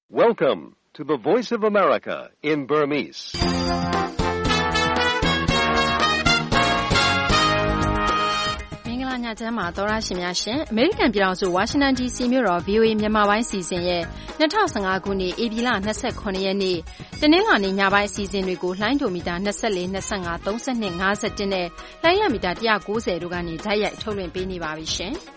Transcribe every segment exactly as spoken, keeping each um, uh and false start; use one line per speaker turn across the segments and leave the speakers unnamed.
Welcome to the Voice of America in Burmese.
။မင်္ဂလာညချမ်းပါသောရရှင်များရှင်။ American ပြည်ထောင်စု Washington ဒီ စီ မြို့တော် ဗွီအိုအေ မြန်မာပိုင်းအစီအစဉ်ရဲ့၂၀၁၅ခုနှစ်ဧပြီလ၂၇ရက်နေ့တနင်္လာနေ့ညပိုင်းအစီအစဉ်တွေကိုလှိုင်းဒိုမီတာ၂၄၊၂၅၊၃၂၊၅၁နဲ့လှိုင်းရမီတာ၁၉၀တို့ကနေဓာတ်ရိုက်ထုတ်လွှင့်ပေးနေပါပြီရှင်။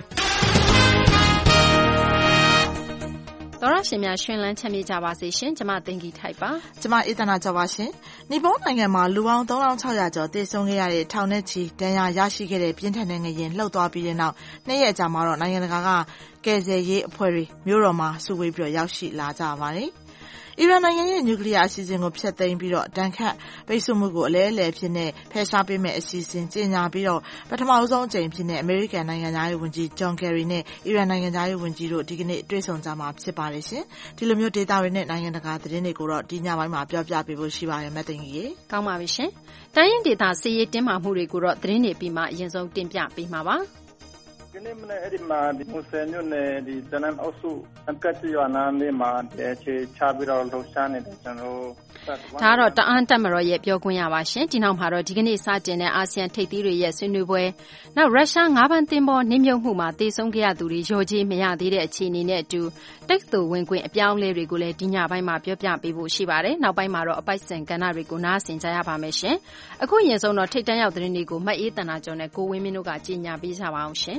သောရရှင်များရှင်လန်းချမ်းမြေ့ကြပါစေရှင်။ကျွန်မသိင်္ဂီထိုက်ပါ
။ကျွန်မအေးသနာကျော်ပါရှင်။နီပေါနိုင်ငံမှာလူပေါင်းသုံးထောင်ခြောက်ရာကျော်သေဆုံးခဲ့ရတဲ့ထောင်နဲ့ချီဒဏ်ရာရရှိခဲ့တဲ့ပြင်းထန်တဲ့ငလျင်လှုပ်သွားပြီးတဲ့နောက်နှစ်ရက်ကြာမှာတော့နိုင်ငံတကာကကယ်ဆယ်ရေးအဖွဲ့တွေမြို့တော်မှာစုဝေးပြီးရောက်ရှိလာကြပါတယ်။အီရန်နိုင်ငံရဲ့နျူကလ িয়ার အစီအစဉ်ကိုဖျက်သိမ်းပြီးတော့တန်ခတ်ပိတ်ဆို့မှုကိုအလဲအလဲဖြစ်နေဖယ်ရှားပေးမဲ့အစီအစဉ်ကြီးညာပြီးတော့ပထမဆုံးအကြိမ်ဖြစ်နေအမေရိကန်နိုင်ငံသားရေးဝန်ကြီးဂျွန်ကယ်ရီနဲ့အီရန်နိုင်ငံသားရေးဝန်ကြီးတို့ဒီကနေ့တွေ့ဆုံကြမှာဖြစ်ပါတယ်ရှင်။ဒီလိုမျိုးဒေတာတွေနဲ့နိုင်ငံတကာသတင်းတွေကိုတော့ဒီညပိုင်းမှာပြောပြပေးဖို့ရှိပါတယ်မသိင်ကြီးရေ
။ကောင်းပါပြီရှင်။တိုင်းရင်းဒေတာစီရေးတင်းမာမှုတွေကိုတော့သတင်းတွေပြီးမှအရင်ဆုံးတင်ပြပေးမှာပါ။
ဒီနေ့မနေ့အဲ့ဒီမှာဒီမွန်ဆယ်မြို့နယ်ဒီတနန်အုပ်စုအကတ်ရွာနာနေမှာအခြေချပြီးတော့လှုပ်ရှားနေတယ်ကျွန်တော်
ဒါကတော့တအန်းတက်မတော်ရဲ့ပြောခွင့်ရပါရှင်ဒီနောက်မှာတော့ဒီကနေ့စတင်တဲ့အာဆီယံထိပ်သီးတွေရဲ့ဆွေးနွေးပွဲနောက်ရုရှားငါးဘန်းတင်ပေါ်နှိမ့်မြုပ်မှုမှာတေဆုံးခဲ့ရသူတွေရောကြီးမရသေးတဲ့အခြေအနေနဲ့အတူတိတ်တူဝင်ခွင့်အပြောင်းလဲတွေကိုလည်းဒီညပိုင်းမှာပြောပြပေးဖို့ရှိပါတယ်နောက်ပိုင်းမှာတော့အပိုက်စံကဏ္ဍတွေကိုနားဆင်ကြရပါမယ်ရှင်အခုရင်ဆုံးတော့ထိတ်တန့်ရောက်သတင်းတွေကိုမှတ်အေးတန်တာကျော်နဲ့ကိုဝင်းမင်းတို့ကကြီးညာပေးကြပါအောင်ရှင်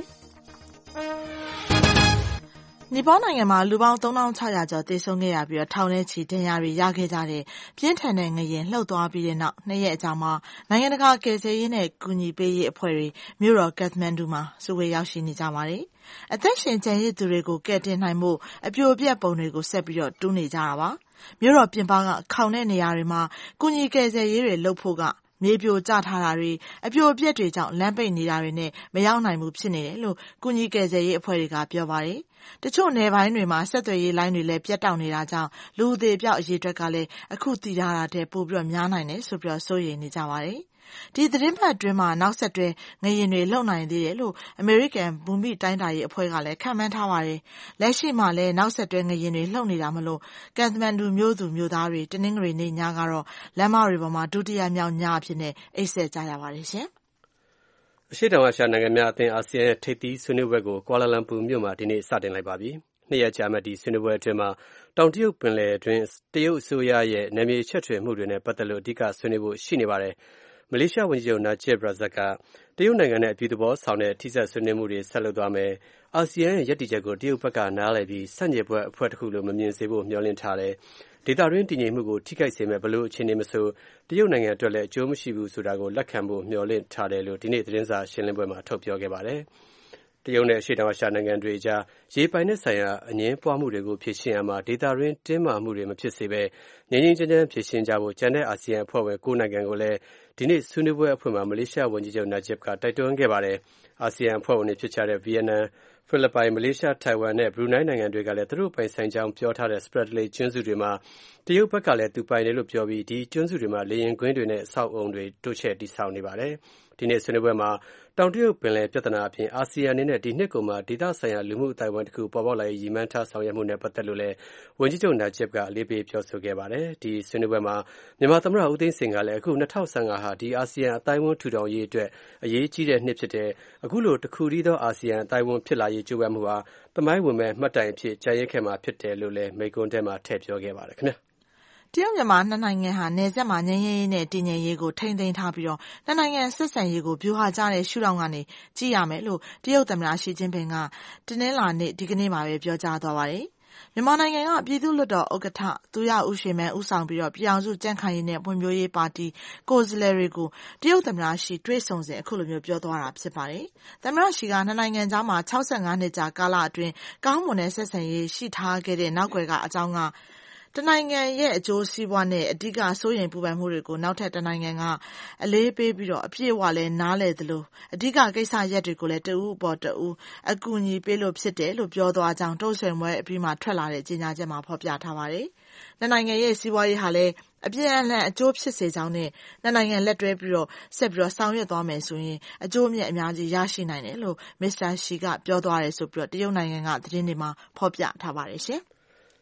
နီပေါနိုင်ငံမှာလူပေါင်းသုံးထောင်ခြောက်ရာကျော်သေဆုံးခဲ့ရပြီးတော့ထောင်ထဲချီဒဏ်ရာတွေရခဲ့ကြတဲ့ပြင်းထန်တဲ့ငလျင်လှုပ်သွားပြီးတဲ့နောက်နှစ်ရက်အကြာမှာနိုင်ငံတကာကယ်ဆယ်ရေးနဲ့ကူညီပေးရေးအဖွဲ့တွေမြို့တော်ကတ်မန်ဒူမှာစုဝေးရောက်ရှိနေကြပါတယ်။အသက်ရှင်ကျန်ရစ်သူတွေကိုကယ်တင်နိုင်မှုအပြိုအပျက်ပုံတွေကိုဆက်ပြီးတော့တူးနေကြတာပါ။မြို့တော်ပြင်ပကခေါင်တဲ့နေရာတွေမှာကူညီကယ်ဆယ်ရေးတွေလုပ်ဖို့ကမြေပြိုကျထားတာတွေအပြိုအပျက်တွေကြောင့်လမ်းပိတ်နေတာတွေနဲ့မရောက်နိုင်ဘူးဖြစ်နေတယ်လို့ကုညီကယ်ဆယ်ရေးအဖွဲ့တွေကပြောပါတယ်။တချို့နယ်ပိုင်းတွေမှာဆက်သွယ်ရေးလိုင်းတွေလည်းပြတ်တောက်နေတာကြောင့်လူအသေးပြောက်အရေးအတွက်ကလည်းအခုတည်ထားတာတဲ့ပို့ပြီးတော့များနိုင်တယ်ဆိုပြီးတော့စိုးရိမ်နေကြပါတယ်။ဒီသတင်းပတ်အတွင်းမှာနောက်ဆက်တွဲငလျင်တွေလှုပ်နိုင်သေးတယ်လို့အမေရိကန်ဘူမိတိုင်းတာရေးအဖွဲ့ကလည်းခန့်မှန်းထားပါတယ်။လက်ရှိမှာလည်းနောက်ဆက်တွဲငလျင်တွေလှုပ်နေတာမလို့ကတ်မန်ဒူမြို့သူမြို့သားတွေတနင်္ဂနွေနေ့ညကတော့လမ်းမတွေပေါ်မှာဒုတိယမြောက်ညအဖြစ်နဲ့အိပ်ဆက်ကြရပါတယ်ရှင်
။အရှေ့တောင်အာရှနိုင်ငံများအသင်းအာဆီယံထိပ်သီးဆွေးနွေးပွဲကိုကွာလာလမ်ပူမြို့မှာဒီနေ့စတင်လိုက်ပါပြီ။နှစ်ရက်ကြာမဲ့ဒီဆွေးနွေးပွဲအတွင်းမှာတောင်တရုတ်ပင်လယ်အတွင်းတရုတ်အစိုးရရဲ့နယ်မြေချက်ထွေမှုတွေနဲ့ပတ်သက်လို့အဓိကဆွေးနွေးဖို့ရှိနေပါတယ်။မလေးရှားဝန်ကြီးချုပ်နာဂျစ်ဘရာဇက်ကတရုတ်နိုင်ငံနဲ့အပြုသဘောဆောင်တဲ့ထိစပ်ဆွေးနွေးမှုတွေဆက်လုပ်သွားမယ်။အာဆီယံရဲ့ရည်တည်ချက်ကိုတရုတ်ဘက်ကနားလည်ပြီးဆန့်ကျင်ဘက်အဖွဲ့တစ်ခုလိုမမြင်စေဖို့မျှော်လင့်ထားတယ်။ဒေသတွင်းတည်ငြိမ်မှုကိုထိခိုက်စေမဲ့ဘလို့အခြေအနေမဆိုတရုတ်နိုင်ငံအတွက်လည်းအကျိုးမရှိဘူးဆိုတာကိုလက်ခံဖို့မျှော်လင့်ထားတယ်လို့ဒီနေ့သတင်းစာရှင်းလင်းပွဲမှာထုတ်ပြောခဲ့ပါတယ်။တရုတ်နဲ့အရှေ့တောင်အာရှနိုင်ငံတွေအကြားရေပိုင်နက်ဆိုင်ရာအငြင်းပွားမှုတွေကိုဖြေရှင်းရမှာဒေသတွင်းတင်းမာမှုတွေမဖြစ်စေဘဲငြိမ်းငြိမ်းချမ်းချမ်းဖြေရှင်းကြဖို့ကျန်တဲ့အာဆီယံအဖွဲ့ဝင်၉နိုင်ငံကိုလည်းဒီနေ့ဆွေးနွေးပွဲအဖွင့်မှာမလေးရှားဝန်ကြီးချုပ်နာဂျစ်ကတိုက်တွန်းခဲ့ပါတယ်။အာဆီယံအဖွဲ့ဝင်တွေဖြစ်ကြတဲ့ဗီယက်နမ်၊ဖိလစ်ပိုင်၊မလေးရှား၊ထိုင်ဝမ်နဲ့ဘရူနိုင်းနိုင်ငံတွေကလည်းသူတို့ပိုင်ဆိုင်ကြောင်းပြောထားတဲ့ Spratly ကျွန်းစုတွေမှာတရုတ်ဘက်ကလည်းသူပိုင်တယ်လို့ပြောပြီးဒီကျွန်းစုတွေမှာလေယာဉ်ကွင်းတွေနဲ့အဆောက်အုံတွေတိုးချဲ့တည်ဆောက်နေပါတယ်။ဒီနေ့ဆွေးနွေးပွဲမှာတောင်တရုတ်ပင်လယ်ပြဿနာအပြင်အာဆီယံအနေနဲ့ဒီနှစ်ကုန်မှာဒေသဆိုင်ရာလူမှုအသိုက်အဝိုင်းတစ်ခုပေါ်ပေါက်လာရေးရည်မှန်းထားဆောင်ရွက်မှုနဲ့ပတ်သက်လို့လည်းဝန်ကြီးချုပ်နာဂျစ်ကအလေးပေးပြောဆိုခဲ့ပါတယ်။ဒီဆွေးနွေးပွဲမှာမြန်မာသမ္မတဦးသိန်းစိန်ကလည်းအခု၂၀၁၅ဟာဒီအာဆီယံအသိုက်အဝန်းထူထောင်ရေးအတွက်အရေးကြီးတဲ့နှစ်ဖြစ်တဲ့အခုလိုတစ်ခုတည်းသောအာဆီယံအသိုက်အဝန်းဖြစ်လာရေးကြိုးပမ်းမှုဟာသမိုင်းဝင်မဲ့မှတ်တိုင်အဖြစ်ကြာရစ်ခဲ့မှာဖြစ်တယ်လို့လည်းမိန့်ခွန်းထဲမှာထည့်ပြောခဲ့ပါတယ်ခင်ဗျာ။
တရုတ်မြန်မာနှစ်နိုင်ငံဟာနယ်စပ်မှာငြိမ်းချမ်းရေးနဲ့တည်ငြိမ်ရေးကိုထိန်းသိမ်းထားပြီးတော့နှစ်နိုင်ငံဆက်ဆံရေးကိုဗျူဟာကျတဲ့ရှုထောင့်ကနေကြည့်ရမယ်လို့တရုတ်သမ္မတရှီကျင်းပင်ကတနင်္လာနေ့ဒီကနေ့မှာပဲပြောကြားသွားပါတယ်။မြန်မာနိုင်ငံကပြည်သူ့လွှတ်တော်ဥက္ကဋ္ဌသူရဦးရွှေမန်းဦးဆောင်ပြီးတော့ပြည်အောင်စုကြံ့ခိုင်ရေးနဲ့ဖွံ့ဖြိုးရေးပါတီကိုယ်စားလှယ်တွေကိုတရုတ်သမ္မတရှီတွေ့ဆုံစဉ်အခုလိုမျိုးပြောသွားတာဖြစ်ပါတယ်။သမ္မတရှီကနှစ်နိုင်ငံကြားမှာ၆၅နှစ်ကြာကာလအတွင်းကောင်းမွန်တဲ့ဆက်ဆံရေးရှိထားခဲ့တဲ့နောက်ွယ်ကအကြောင်းကတနိုင်ငံရဲ့အကျိုးစီးပွားနဲ့အဓိကစိုးရိမ်ပူပန်မှုတွေကိုနောက်ထပ်တနိုင်ငံကအလေးပေးပြီးတော့အပြည့်အဝလဲနားလည်သလိုအဓိကကိစ္စရပ်တွေကိုလည်းတဦးအပေါ်တဦးအကူအညီပေးလို့ဖြစ်တယ်လို့ပြောသွားကြောင်းတုံ့ဆွေပွဲအပြီးမှာထွက်လာတဲ့ကြေညာချက်မှာဖော်ပြထားပါတယ်။နှစ်နိုင်ငံရဲ့စီးပွားရေးဟာလည်းအပြည့်အလှန်အကျိုးဖြစ်စေကြောင်းနဲ့နှစ်နိုင်ငံလက်တွဲပြီးတော့ဆက်ပြီးတော့ဆောင်ရွက်သွားမယ်ဆိုရင်အကျိုးအမြတ်အများကြီးရရှိနိုင်တယ်လို့မစ္စတာရှီကပြောသွားတယ်ဆိုပြီးတော့တရုတ်နိုင်ငံကသတင်းတွေမှာဖော်ပြထားပါတယ်ရှင်။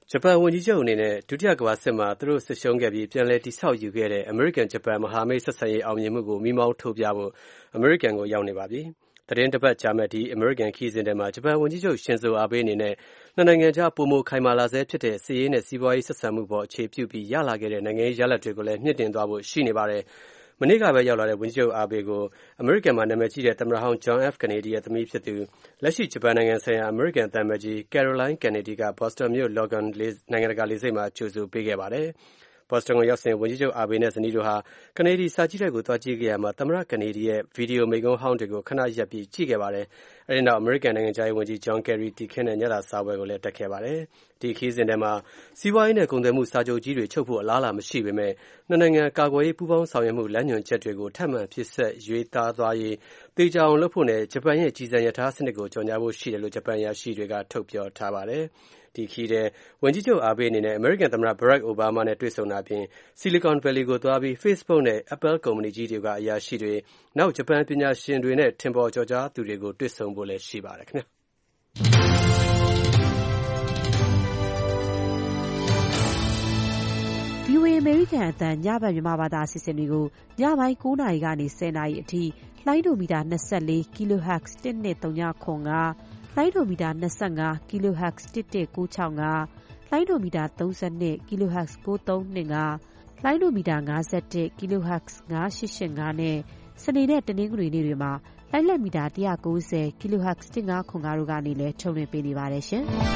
ဂျပန်ဝန်ကြီးချုပ်အနေနဲ့ဒုတိယကမ္ဘာစစ်မှာသူတို့စစ်ရှုံးခဲ့ပြီးပြန်လည်တည်ဆောက်ယူခဲ့တဲ့အမေရိကန်ဂျပန်မဟာမိတ်ဆက်ဆံရေးအောင်မြင်မှုကိုမိမောင်းထိုးပြဖို့အမေရိကန်ကိုရောက်နေပါပြီ။သတင်းတစ်ပတ်ကြာမဲ့ဒီအမေရိကန်ခီးစဉ်ထဲမှာဂျပန်ဝန်ကြီးချုပ်ရှင်ဇိုအာဘေးအနေနဲ့နှစ်နိုင်ငံကြားပုံမခိုင်မာလာဆဲဖြစ်တဲ့စစ်ရေးနဲ့စီးပွားရေးဆက်ဆံမှုပေါ်အခြေပြုပြီးရလာခဲ့တဲ့နိုင်ငံရေးရလဒ်တွေကိုလည်းမြင့်တင်သွားဖို့ရှိနေပါတယ်။မနေ့ကပဲရောက်လာတဲ့ဝန်ကြီးချုပ်အာဘေးကိုအမေရိကန်မှာနာမည်ကြီးတဲ့သမ္မတဟောင်း John F. Kennedy ရဲ့သမီးဖြစ်သူလက်ရှိဂျပန်နိုင်ငံဆိုင်ရာအမေရိကန်သံအမတ်ကြီး Caroline Kennedy က Boston မြို့ Logan နိုင်ငံတကာလေဆိပ်မှာကြိုဆိုပေးခဲ့ပါတယ်။ Boston ကိုရောက်စဉ်ဝန်ကြီးချုပ်အာဘေးနဲ့ဇနီးတို့ဟာ Kennedy စာကြည့်တိုက်ကိုသွားကြည့်ခဲ့ရမှာသမ္မတ Kennedy ရဲ့ဗီဒီယိုမိန့်ခွန်းဟောင်းတွေကိုခဏရပ်ပြီးကြည့်ခဲ့ပါတယ်။အဲဒီနောက်အမေရိကန်နိုင်ငံခြားရေးဝန်ကြီး John Kerry တီခင်းတဲ့ညစာစားပွဲကိုလည်းတက်ခဲ့ပါတယ်။ဒီခီးစဉ်ထဲမှာစီးပွားရေးနဲ့ကုန်သွယ်မှုစာချုပ်ကြီးတွေချုပ်ဖို့အလားအလာမရှိပေမဲ့နှစ်နိုင်ငံကာကွယ်ရေးပူးပေါင်းဆောင်ရွက်မှုလမ်းညွှန်ချက်တွေကိုထပ်မံပြည့်စက်ရွေးသားသွားရေးသေချာအောင်လုပ်ဖို့နဲ့ဂျပန်ရဲ့ကြီးစံရထားစနစ်ကိုကြော်ညာဖို့ရှိတယ်လို့ဂျပန်ရရှိတွေကထုတ်ပြောထားပါတယ်။ဒီခီးတဲ့ဝန်ကြီးချုပ်အာဘေးအနေနဲ့အမေရိကန်သမ္မတ Barack Obama နဲ့တွေ့ဆုံတာအပြင် Silicon Valley ကိုသွားပြီး Facebook နဲ့ Apple ကုမ္ပဏီကြီးတွေကအရာရှိတွေနောက်ဂျပန်ပညာရှင်တွေနဲ့ထင်ပေါ်ကျော်ကြားသူတွေကိုတွေ့ဆုံဖို့လည်းရှိပါတယ်ခင်ဗျာ
။ ဗွီအိုအေ အမေရိကန်အသံညဘက်မြန်မာဘာသာအစီအစဉ်တွေကိုညပိုင်း၉နာရီကနေ၁၀နာရီအထိလှိုင်းဒိုမီတာ၂၄ kHz တစ်နှစ်၃ညခွန်ကလှိုင်းဒိုမီတာ၂၅ kHz တစ်တစ်၉၆ငါလှိုင်းဒိုမီတာ၃၂ kHz ၉၃၂ငါလှိုင်းဒိုမီတာ၅၁ kHz ၅၈၈ငါနဲ့စနေနဲ့တနင်္ဂနွေနေ့တွေမှာလိုင်းလက်မီတာ၁၉၀ kHz တစ်၅ခွန်ငါတို့ကနေလည်းထုတ်လွှင့်ပေးနေပါတယ်ရှင်။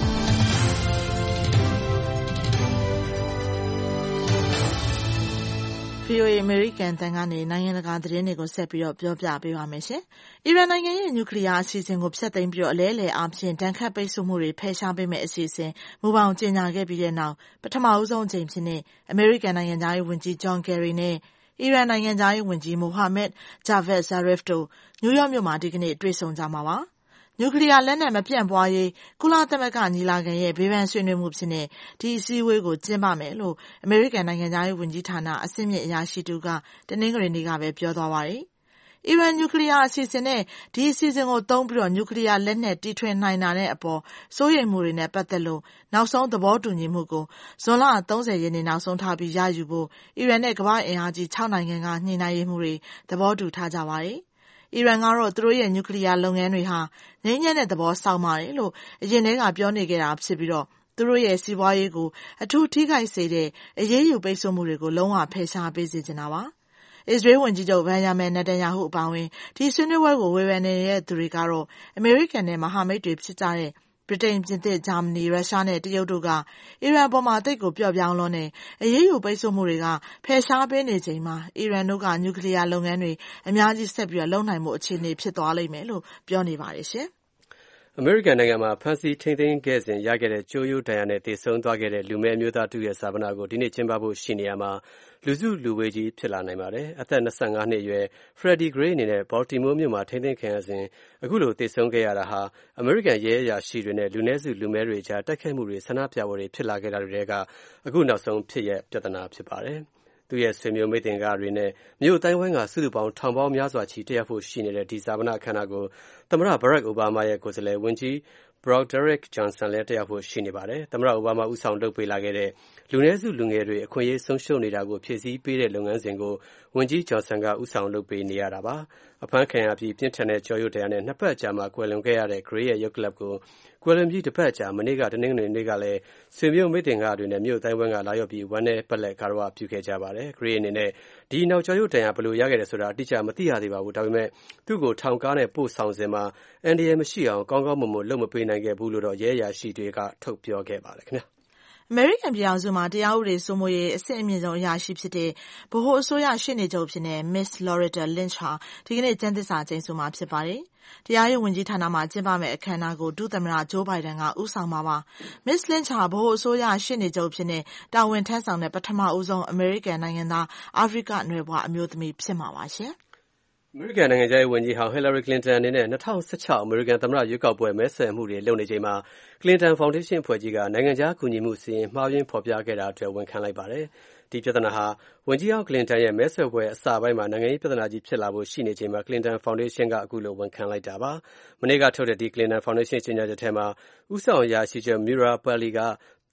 ဗွီအိုအေ အမေရိကန်အသံကနေနိုင်ငံတကာသတင်းတွေကိုဆက်ပြီးပြောပြပေးပါမယ်ရှင်။အီရန်နိုင်ငံရဲ့နျူကလ িয়ার အစီအစဉ်ကိုဖျက်သိမ်းပြီးအလဲအလှယ်အားဖြင့်ဒဏ်ခတ်ပိတ်ဆို့မှုတွေဖယ်ရှားပေးမယ့်အစီအစဉ်မူဘောင်ကြေညာခဲ့ပြီးတဲ့နောက်ပထမဦးဆုံးအကြိမ်ဖြစ်တဲ့အမေရိကန်နိုင်ငံခြားရေးဝန်ကြီး John Kerry နဲ့အီရန်နိုင်ငံခြားရေးဝန်ကြီး Mohammad Javad Zarif တို့နယူးယောက်မြို့မှာဒီကနေ့တွေ့ဆုံကြမှာပါ။နျူကလ িয়ার လက်နက်မပြန့်ပွားရေးကုလသမဂ္ဂညီလာခံရဲ့ဘေးပန်းဆွေးနွေးမှုဖြစ်တဲ့ဒီအစည်းအဝေးကိုကျင်းပမယ်လို့အမေရိကန်နိုင်ငံခြားရေးဝန်ကြီးဌာနအဆင့်မြင့်အရာရှိတူကတနင်္ဂနွေနေ့ကပဲပြောသွားပါတယ်။အီရန်နျူကလ িয়ার အစီအစဉ်နဲ့ဒီအစီအစဉ်ကိုသုံးပြီးနျူကလ িয়ার လက်နက်တီထွင်နိုင်တာတဲ့အပေါ်စိုးရိမ်မှုတွေနဲ့ပတ်သက်လို့နောက်ဆုံးသဘောတူညီမှုကိုဇွန်လ၃၀ရက်နေ့နောက်ဆုံးထားပြီးရယူဖို့အီရန်နဲ့ကမ္ဘာ့အင်အားကြီး၆နိုင်ငံကညှိနှိုင်းရေးမှူးတွေသဘောတူထားကြပါတယ်။အီရန်ကတော့သူတို့ရဲ့နျူကလ িয়ার လုပ်ငန်းတွေဟာငြိမ်းချမ်းတဲ့သဘောဆောင်ပါတယ်လို့အရင်တည်းကပြောနေခဲ့တာဖြစ်ပြီးတော့သူတို့ရဲ့စီးပွားရေးကိုအထူးထိခိုက်စေတဲ့အရေးယူပိတ်ဆို့မှုတွေကိုလုံးဝဖယ်ရှားပေးစေချင်တာပါ။အစ္စရေးဝန်ကြီးချုပ် Benjamin Netanyahu အပါအဝင်ဒီဆွေးနွေးပွဲကိုဝေဖန်နေတဲ့သူတွေကတော့အမေရိကန်နဲ့မဟာမိတ်တွေဖြစ်ကြတဲ့ဗြိတိန်ပြင်သစ်ဂျာမနီရုရှားနဲ့တရုတ်တို့ကအီရန်ပေါ်မှာတိတ်ကိုပျော့ပြောင်းလွန်းနေအရေးယူပိတ်ဆို့မှုတွေကဖယ်ရှားပေးနေချိန်မှာအီရန်တို့ကနျူကလ িয়ার လုပ်ငန်းတွေအများကြီးဆက်ပြီးလုပ်နိုင်မှုအခြေအနေဖြစ်သွားလိမ့်မယ်လို့ပြောနေပါတယ်ရှင်
။အမေရိကန်နိုင်ငံမှာဖမ်းဆီးထိန်းသိမ်းခဲ့စဉ်ရခဲ့တဲ့ကြိုးရိုးဒဏ်ရာနဲ့သေဆုံးသွားခဲ့တဲ့လူမည်းအမျိုးသားတူရဲ့စာပနာကိုဒီနေ့ကျင်းပဖို့ရှိနေရမှာလူစုလူဝေးကြီးဖြစ်လာနိုင်ပါတယ်။အသက်၂၅နှစ်အရွယ် Freddie Gray အနေနဲ့ Baltimore မြို့မှာထိန်းသိမ်းခံရစဉ်အခုလိုသေဆုံးခဲ့ရတာဟာအမေရိကန်ရဲအရာရှိတွေနဲ့လူနည်းစုလူမည်းတွေကြားတိုက်ခိုက်မှုတွေဆန္ဒပြပွဲတွေဖြစ်လာခဲ့တာတွေကအခုနောက်ဆုံးဖြစ်ရပြဿနာဖြစ်ပါတယ်။သူ့ရဲ့ဆွေမျိုးမိတ်တင်ကားတွေနဲ့မြို့အတိုင်းဝိုင်းကစုစုပေါင်းထောင်ပေါင်းများစွာချီတက်ရောက်ဖို့ရှိနေတဲ့ဒီစာပနာအခမ်းအနားကိုသမ္မတ Barack Obama ရဲ့ကိုယ်စားလှယ်ဝန်ကြီး Broderick Johnson လည်းတက်ရောက်ဖို့ရှိနေပါတယ်။သမ္မတ Obama ဦးဆောင်လုပ်ပေးလာခဲ့တဲ့လူနည်းစုလူငယ်တွေအခွင့်အရေးဆုံးရှုံးနေတာကိုဖြည့်ဆည်းပေးတဲ့လုပ်ငန်းစဉ်ကိုဝန်ကြီး Johnson ကဦးဆောင်လုပ်ပေးနေရတာပါ။အဖမ်းခံရပြီးပြင်းထန်တဲ့ကြောရိုးဒဏ်ရာနဲ့နှစ်ပတ်ကြာမှကွယ်လွန်ခဲ့ရတဲ့ Gray ရဲ့ရုပ်ကလပ်ကိုကွယ်လွန်ပြီးတစ်ပတ်ကြာမနေ့ကတနင်္ဂနွေနေ့ကလည်းဆွေမျိုးမိတ်တင်ကားတွေနဲ့မြို့အတိုင်းဝိုင်းကလာရောက်ပြီးဝမ်းနည်းပက်လက်ကားရဝပြုခဲ့ကြပါတယ်။ Gray အနေနဲ့ဒီနောက်ကြောရိုးဒဏ်ရာဘယ်လိုရခဲ့တယ်ဆိုတာအတိအကျမသိရသေးပါဘူး။ဒါပေမဲ့သူ့ကိုထောင်ကားနဲ့ပို့ဆောင်စဉ်မှာအန္တရာယ်မရှိအောင်ကောင်းကောင်းမွန်မွန်လုပ်မပေးနိုင်ခဲ့ဘူးလို့တော့ရဲအရာရှိတွေကထုတ်ပြောခဲ့ပါတယ်ခင်ဗျာ
။အမေရိကန်ပြည်ထောင်စုမှာတရားဥပဒေစိုးမိုးရေးအဆင့်အမြင့်ဆုံးအရာရှိဖြစ်တဲ့ဗဟိုအစိုးရရှေ့နေချုပ်ဖြစ်တဲ့ Miss Loretta Lynch ဟာဒီကနေ့ကျမ်းသစ္စာကျိန်ဆိုမှာဖြစ်ပါတယ်။တရားရေးဝန်ကြီးဌာနမှာကျင်းပမယ့်အခမ်းအနားကိုဒုသမ္မတ Joe Biden ကဦးဆောင်မှာပါ။ Miss Lynch ဟာဗဟိုအစိုးရရှေ့နေချုပ်ဖြစ်တဲ့တာဝန်ထမ်းဆောင်တဲ့ပထမဦးဆုံးအမေရိကန်နိုင်ငံသားအာဖရိကနွယ်ဖွားအမျိုးသမီးဖြစ်မှာပါရှင်။
အမေရိကန်နိုင်ငံခြားရေးဝန်ကြီးဟောင်း Hillary Clinton အနေနဲ့၂၀၁၆အမေရိကန်သမ္မတရွေးကောက်ပွဲမဲဆွယ်မှုတွေလုပ်နေချိန်မှာ Clinton Foundation အဖွဲ့ကြီးကနိုင်ငံခြားကူညီမှုစီရင်မှားယွင်းဖော်ပြခဲ့တာအတွက်ဝန်ခံလိုက်ပါတယ်။ဒီပြဿနာဟာဝန်ကြီးဟောင်း Clinton ရဲ့မဲဆွယ်ပွဲအစပိုင်းမှာနိုင်ငံရေးပြဿနာကြီးဖြစ်လာဖို့ရှိနေချိန်မှာ Clinton Foundation ကအခုလိုဝန်ခံလိုက်တာပါ။မနေ့ကထုတ်တဲ့ဒီ Clinton Foundation ကြေညာချက်ထဲမှာဦးဆောင်အရာရှိချုပ် Mira Pelli က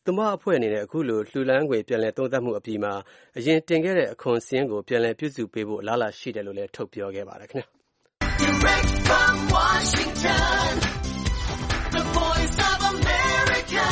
သူမအဖွဲ့အနေနဲ့အခုလိုလှူလန်းငွေပြန်လည်သုံးသပ်မှုအပြီးမှာအရင်တင်ခဲ့တဲ့အခွန်စည်းကိုပြန်လည်ပြုစုပေးဖို့အလားအလာရှိတယ်လို့လည်းထုတ်ပြောခဲ့ပါတယ်ခင်ဗျာ Direct from Washington, the voice of America,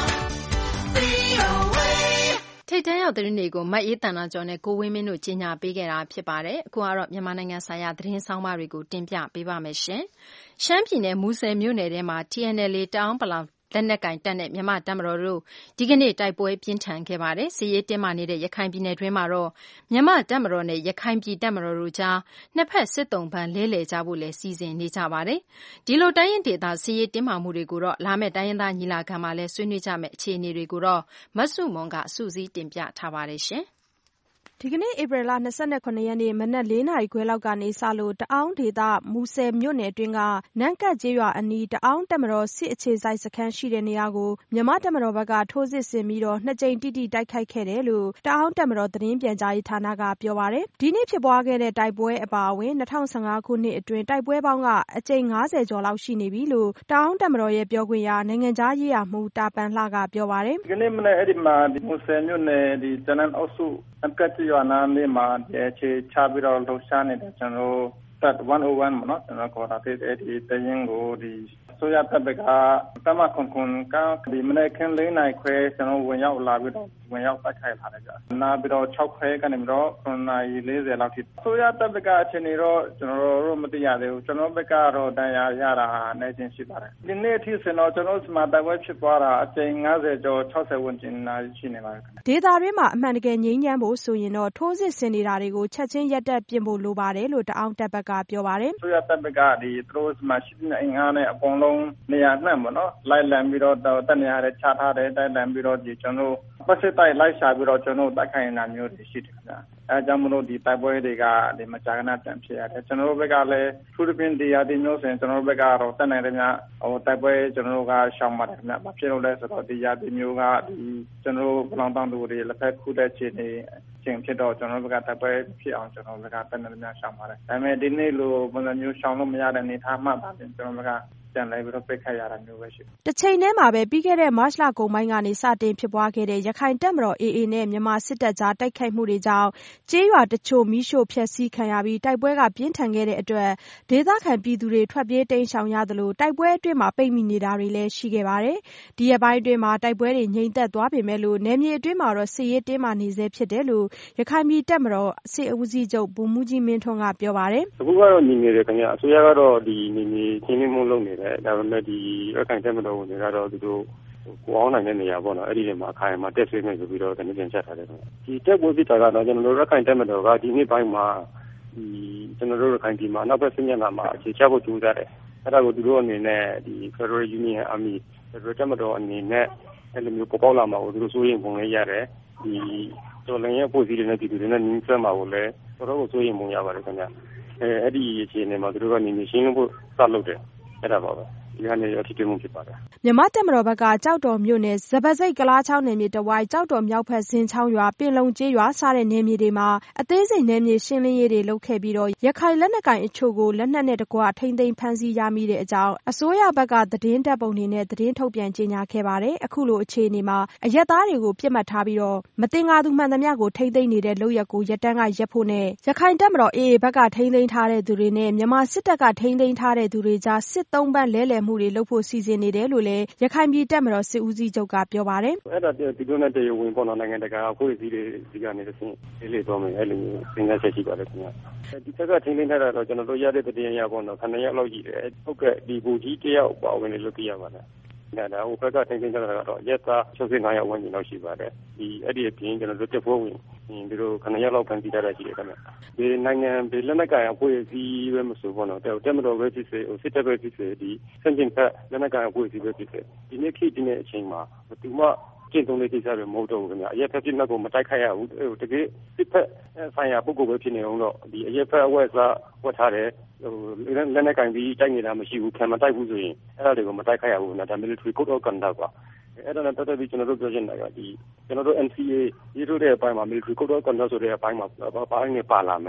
ထိပ်တန်းရောက်သတင်းတွေကိုမတ်အေးတန်နာကျော်နဲ့ကိုဝင်းမင်းတို့ကြီးညာပေးခဲ့တာဖြစ်ပါတယ်။အခုကတော့မြန်မာနိုင်ငံဆိုင်ရာသတင်းဆောင်မတွေကိုတင်ပြပေးပါမယ်ရှင်။ရှမ်းပြည်နယ်မူဆယ်မြို့နယ်ထဲမှာ T N L A တအောင်းပလောင်လက်နက်ကင်တပ်နဲ့မြန်မာတပ်မတော်တို့ဒီကနေ့တိုက်ပွဲပြင်းထန်ခဲ့ပါတယ်။စစ်ရေးတင်းမာနေတဲ့ရခိုင်ပြည်နယ်တွင်းမှာတော့မြန်မာတပ်မတော်နဲ့ရခိုင်ပြည်တပ်မတော်တို့ကြားနှစ်ဖက်စစ်တုံးပန်းလဲလှယ်ကြဖို့လည်းစီစဉ်နေကြပါတယ်။ဒီလိုတိုင်းရင်ဒေသစစ်ရေးတင်းမာမှုတွေကိုတော့လာမယ့်တိုင်းရင်းသားညီလာခံမှာလည်းဆွေးနွေးကြမယ့်အခြေအနေတွေကိုတော့မဆုမွန်ကစုစည်းတင်ပြထားပါတယ်ရှင်။ဒီကနေ့ဧပြီလ၂၇ရက်နေ့မနက်လေးနာရီခွဲလောက်ကနေစလို့တအောင်းဒေသမူဆယ်မြို့နယ်တွင်းကနန်းကတ်ကျေးရွာအနီးတအောင်းတပ်မတော်စစ်အခြေစိုက်စခန်းရှိတဲ့နေရာကိုမြန်မာတပ်မတော်ဘက်ကထိုးစစ်ဆင်ပြီးတော့နှစ်ကြိမ်တိတိတိုက်ခိုက်ခဲ့တယ်လို့တအောင်းတပ်မတော်သတင်းပြန်ကြားရေးဌာနကပြောပါတယ်။ဒီနေ့ဖြစ်ပွားခဲ့တဲ့တိုက်ပွဲအပါအဝင်၂၀၁၅ခုနှစ်အတွင်းတိုက်ပွဲပေါင်းကအကြိမ်၅၀ကျော်လောက်ရှိနေပြီလို့တအောင်းတပ်မတော်ရဲ့ပြောခွင့်ရနိုင်ငံခြားရေးရာမှူးတာပန်လှကပြောပါတယ်
။ဒီနေ့မနေ့အဲ့ဒီမှာဒီမူဆယ်မြို့နယ်ဒီတနန်အုပ်စုအကတ်ကြီးရွာနာလေးမှာအခြေချပြီးတော့လှုပ်ရှားနေတဲ့ကျွန်တော်တပ်one oh oneပေါ့နော်ကျွန်တော်ခေါ်တာတဲ့အဲ့ဒီတရင်ကိုဒီဆိုရတပ်ကတမခွန်ခွန်ကဒီမနေ့ခင်းလေးနိုင်ခွဲကျွန်တော်ဝင်ရောက်လာပြီးတော့ဝင်ရောက်တိုက်ခိုက်လာတယ်ကြာနာပြီးတော့၆ခွဲကနေပြီးတော့ခုနှစ်နာရီ၄၀လောက်ထိဆိုရတပ်ကအခြေအနေတော့ကျွန်တော်တို့မသိရသေးဘူးကျွန်တော်ဘက်ကတော့တန်ရာရတာအနေချင်းရှိပါတယ်ဒီနေ့အထိဆိုတော့ကျွန်တော်စမတိုက်ပွဲဖြစ်သွားတာအကြိမ်၅၀ကျော်၆၀ဝန်းကျင်နာရှိနေပါတယ်
ဒေတာတွင်းမှာအမှန်တကယ်ငြိမ်းချမ်းဖို့ဆိုရင်တော့ထိုးစစ်ဆင်နေတာတွေကိုချက်ချင်းရပ်တန့်ပြင်ဖို့လိုပါတယ်လို့တအောင်းတပ်ဘက်ကပြောပါတယ်
ဆိုရတပ်ကဒီသူတို့စမရှိတဲ့အင်အားနဲ့အကုန်လုံးနေရာနှံ့ပေါ့နော်လိုက်လံပြီးတော့တက်နေရတဲ့ချထားတဲ့တိုက်လံပြီးတော့ဒီကျွန်တော်ပတ်စစ်တိုက်လိုက်ရှာပြီးတော့ကျွန်တော်တိုက်ခိုင်နေတာမျိုးတွေရှိတယ်ခင်ဗျာအဲကြောင့်မလို့ဒီတိုက်ပွဲတွေကဒီမကြာခဏပြန်ဖြစ်ရတယ်ကျွန်တော်တို့ဘက်ကလည်းထူးထူးပင်ဒီရာဒီမျိုးဆိုရင်ကျွန်တော်တို့ဘက်ကတော့တက်နိုင်တယ်များဟိုတိုက်ပွဲကျွန်တော်တို့ကရှောင်ပါတယ်ခင်ဗျာဘာဖြစ်လို့လဲဆိုတော့ဒီရာဒီမျိုးကဒီကျွန်တော်တို့ဘလောင်တောင်သူတွေလက်ဖက်ခုတဲ့ခြေနေချင်းဖြစ်တော့ကျွန်တော်တို့ဘက်ကတိုက်ပွဲဖြစ်အောင်ကျွန်တော်တို့ဘက်ကတက်နိုင်တယ်များရှောင်ပါတယ်ဒါပေမဲ့ဒီနေ့လိုပုံစံမျိုးရှောင်လို့မရတဲ့အနေအထားမှပါကျွန်တော်တို့ဘက်ကပြန်လဲပြီးတော့ပိတ်ခတ်ရတာမျိုးပဲရှိ
။တစ်ချိန်တည်းမှာပဲပြီးခဲ့တဲ့မတ်လကုန်ပိုင်းကနေစတင်ဖြစ်ပွားခဲ့တဲ့ရခိုင်တပ်မတော် A A နဲ့မြန်မာစစ်တပ်ကြားတိုက်ခိုက်မှုတွေကြောင့်ကျေးရွာတချို့မီးရှို့ဖျက်ဆီးခံရပြီးတိုက်ပွဲကပြင်းထန်ခဲ့တဲ့အတွက်ဒေသခံပြည်သူတွေထွက်ပြေးတိမ်းရှောင်ရသလိုတိုက်ပွဲအတွင်းမှာပိတ်မိနေတာတွေလည်းရှိခဲ့ပါတယ်။ဒီရက်ပိုင်းအတွင်းမှာတိုက်ပွဲတွေငြိမ်သက်သွားပေမဲ့လို့နယ်မြေအတွင်းမှာတော့စစ်ရေးတင်းမာနေဆဲဖြစ်တယ်လို့ရခိုင်ပြည်တပ်မတော်စစ်ဦးစီးချုပ်ဗိုလ်မှူးကြီးမင်းထွန်းကပြောပါတယ်
။အခုကတော့ညီနေတယ်ခင်ဗျာအစိုးရကတော့ဒီညီနေချင်းချင်းမလုပ်နေတယ်ဒါပေမဲ့ဒီရခိုင်တပ်မတော်ဝင်တွေကတော့သူတို့ကိုအောင်နိုင်တဲ့နေရာပေါ့နော်အဲ့ဒီနေရာမှာအခိုင်အမာတက်ဆွေးနေဆိုပြီးတော့တနည်းပြန်ချက်ထားတယ်ခင်ဗျာဒီတက်ပွဲဖြစ်တာကတော့ကျွန်တော်တို့ရခိုင်တပ်မတော်ကဒီနေ့ပိုင်းမှာဒီကျွန်တော်တို့ရခိုင်ပြည်မှာနောက်ဘက်ဆင်းရဲလာမှာအခြေချဖို့ကြိုးစားတယ်အဲ့ဒါကိုသူတို့အနေနဲ့ဒီ Federal Union Army Federal တပ်မတော်အနေနဲ့အဲ့လိုမျိုးပေါ်ပေါက်လာမှာကိုသူတို့စိုးရိမ်ပုံလေးရတယ်ဒီတော်လည်းရဲ့ပုံစံတွေနဲ့ဒီတွေနဲ့နင်းဆွဲမှာကိုလည်းတော်တော်ကိုစိုးရိမ်ပုံရပါတယ်ခင်ဗျာအဲအဲ့ဒီအခြေအနေမှာသူတို့ကနေနေရှင်းဖို့စလုပ်တယ်အဲ့ဒါပါပဲဒီကနေရထိတွေ့မှုဖြစ်ပါတယ်
မြန်မာတပ်မတော်ဘက်ကကြောက်တော်မြို့နယ်စပစိတ်ကလားချောင်းနယ်မြေတဝိုက်ကြောက်တော်မြောက်ဖက်ဇင်ချောင်းရွာပင်လုံကျေးရွာစတဲ့နယ်မြေတွေမှာအသေးစိတ်နယ်မြေရှင်းလင်းရေးတွေလုပ်ခဲ့ပြီးတော့ရခိုင်လက်နက်ကိုင်အချို့ကိုလက်နက်နဲ့တကွထိမ့်သိမ်းဖမ်းဆီးရမိတဲ့အကြောင်းအစိုးရဘက်ကသတင်းတပ်ပုံတွေနဲ့သတင်းထုတ်ပြန်ကြေညာခဲ့ပါတယ်အခုလိုအခြေအနေမှာအရက်သားတွေကိုပြစ်မှတ်ထားပြီးတော့မတင်ငါသူမှန်သမျှကိုထိမ့်သိမ်းနေတဲ့လုပ်ရက်ကိုရက်တန်းကရက်ဖို့နဲ့ရခိုင်တပ်မတော် A A ဘက်ကထိမ့်သိမ်းထားတဲ့သူတွေနဲ့မြန်မာစစ်တပ်ကထိမ့်သိမ်းထားတဲ့သူတွေကြားစစ်သုံးပန်းလဲလှယ်မှုတွေလုပ်ဖို့စီစဉ်နေတယ်လို့လည်းရခိုင်ပြည်တပ်မတော်စစ်ဦးစီးချုပ်ကပြောပါတယ်
။အဲ့ဒါဒီလိုနဲ့တရဝင်ပေါ်တော့နိုင်ငံတကာအဖွဲ့အစည်းတွေဒီကနေတစ်ဆင့်လေးလေးတော့မယ်အဲ့လိုစဉ်းစားချက်ရှိပါတယ်ခင်ဗျာ။ဒီဘက်ကထိန်းသိမ်းထားတာတော့ကျွန်တော်တို့ရတဲ့တည်ရပေါ့နော်ခဏရက်လောက်ကြီးတယ်။ဟုတ်ကဲ့ဒီဘူကြီးတယောက်ပါဝင်လို့သိရပါတယ်။ဒါတော့ဟိုဘက်ကထိန်းသိမ်းထားတာတော့ရက်သား၆၅ရောက်ဝင်လောက်ရှိပါတယ်။ဒီအဲ့ဒီအပြင်ကျွန်တော်တို့တက်ဖို့ဝင်ဒီလိုခဏရက်လောက်ဖန်တီးထားတာရှိတယ်ခင်ဗျာ။ဒီနိုင်ငံဒီလက်နက်ကိုင်အဖွဲ့အစည်းပဲမဆိုပေါ့နော်တက်မတော်ပဲဖြစ်စေစစ်တပ်ပဲဖြစ်စေဒီစင်ကျင်ဖက်လက်နက်ကိုင်အဖွဲ့အစည်းပဲဖြစ်စေဒီနေ့ခေတ်ဒီနေ့အချိန်မှာဒီမှာကျင့်သုံးတဲ့ကိစ္စတွေမဟုတ်တော့ဘူးခင်ဗျာအရက်ဖက်ပြစ်မှတ်ကိုမတိုက်ခိုက်ရဘူးတကယ်စစ်ဖက်ဆိုင်ရာပုဂ္ဂိုလ်ပဲဖြစ်နေအောင်တော့ဒီအရက်ဖက်အဝက်စားဝတ်ထားတယ်ဟိုလက်နက်ကင်ပြီးတိုက်နေတာမရှိဘူးခံမတိုက်ဘူးဆိုရင်အဲ့ဒါတွေကိုမတိုက်ခိုက်ရဘူးနော်ဒါ military code of conduct ပါအဲ့ဒါနဲ့ပတ်သက်ပြီးကျွန်တော်တို့ပြောချင်တာကဒီကျွန်တော်တို့ N C A ရေးထိုးတဲ့အပိုင်းမှာ military code of conduct ဆိုတဲ့အပိုင်းမှာဘာဘာနဲ့ပါလာမယ်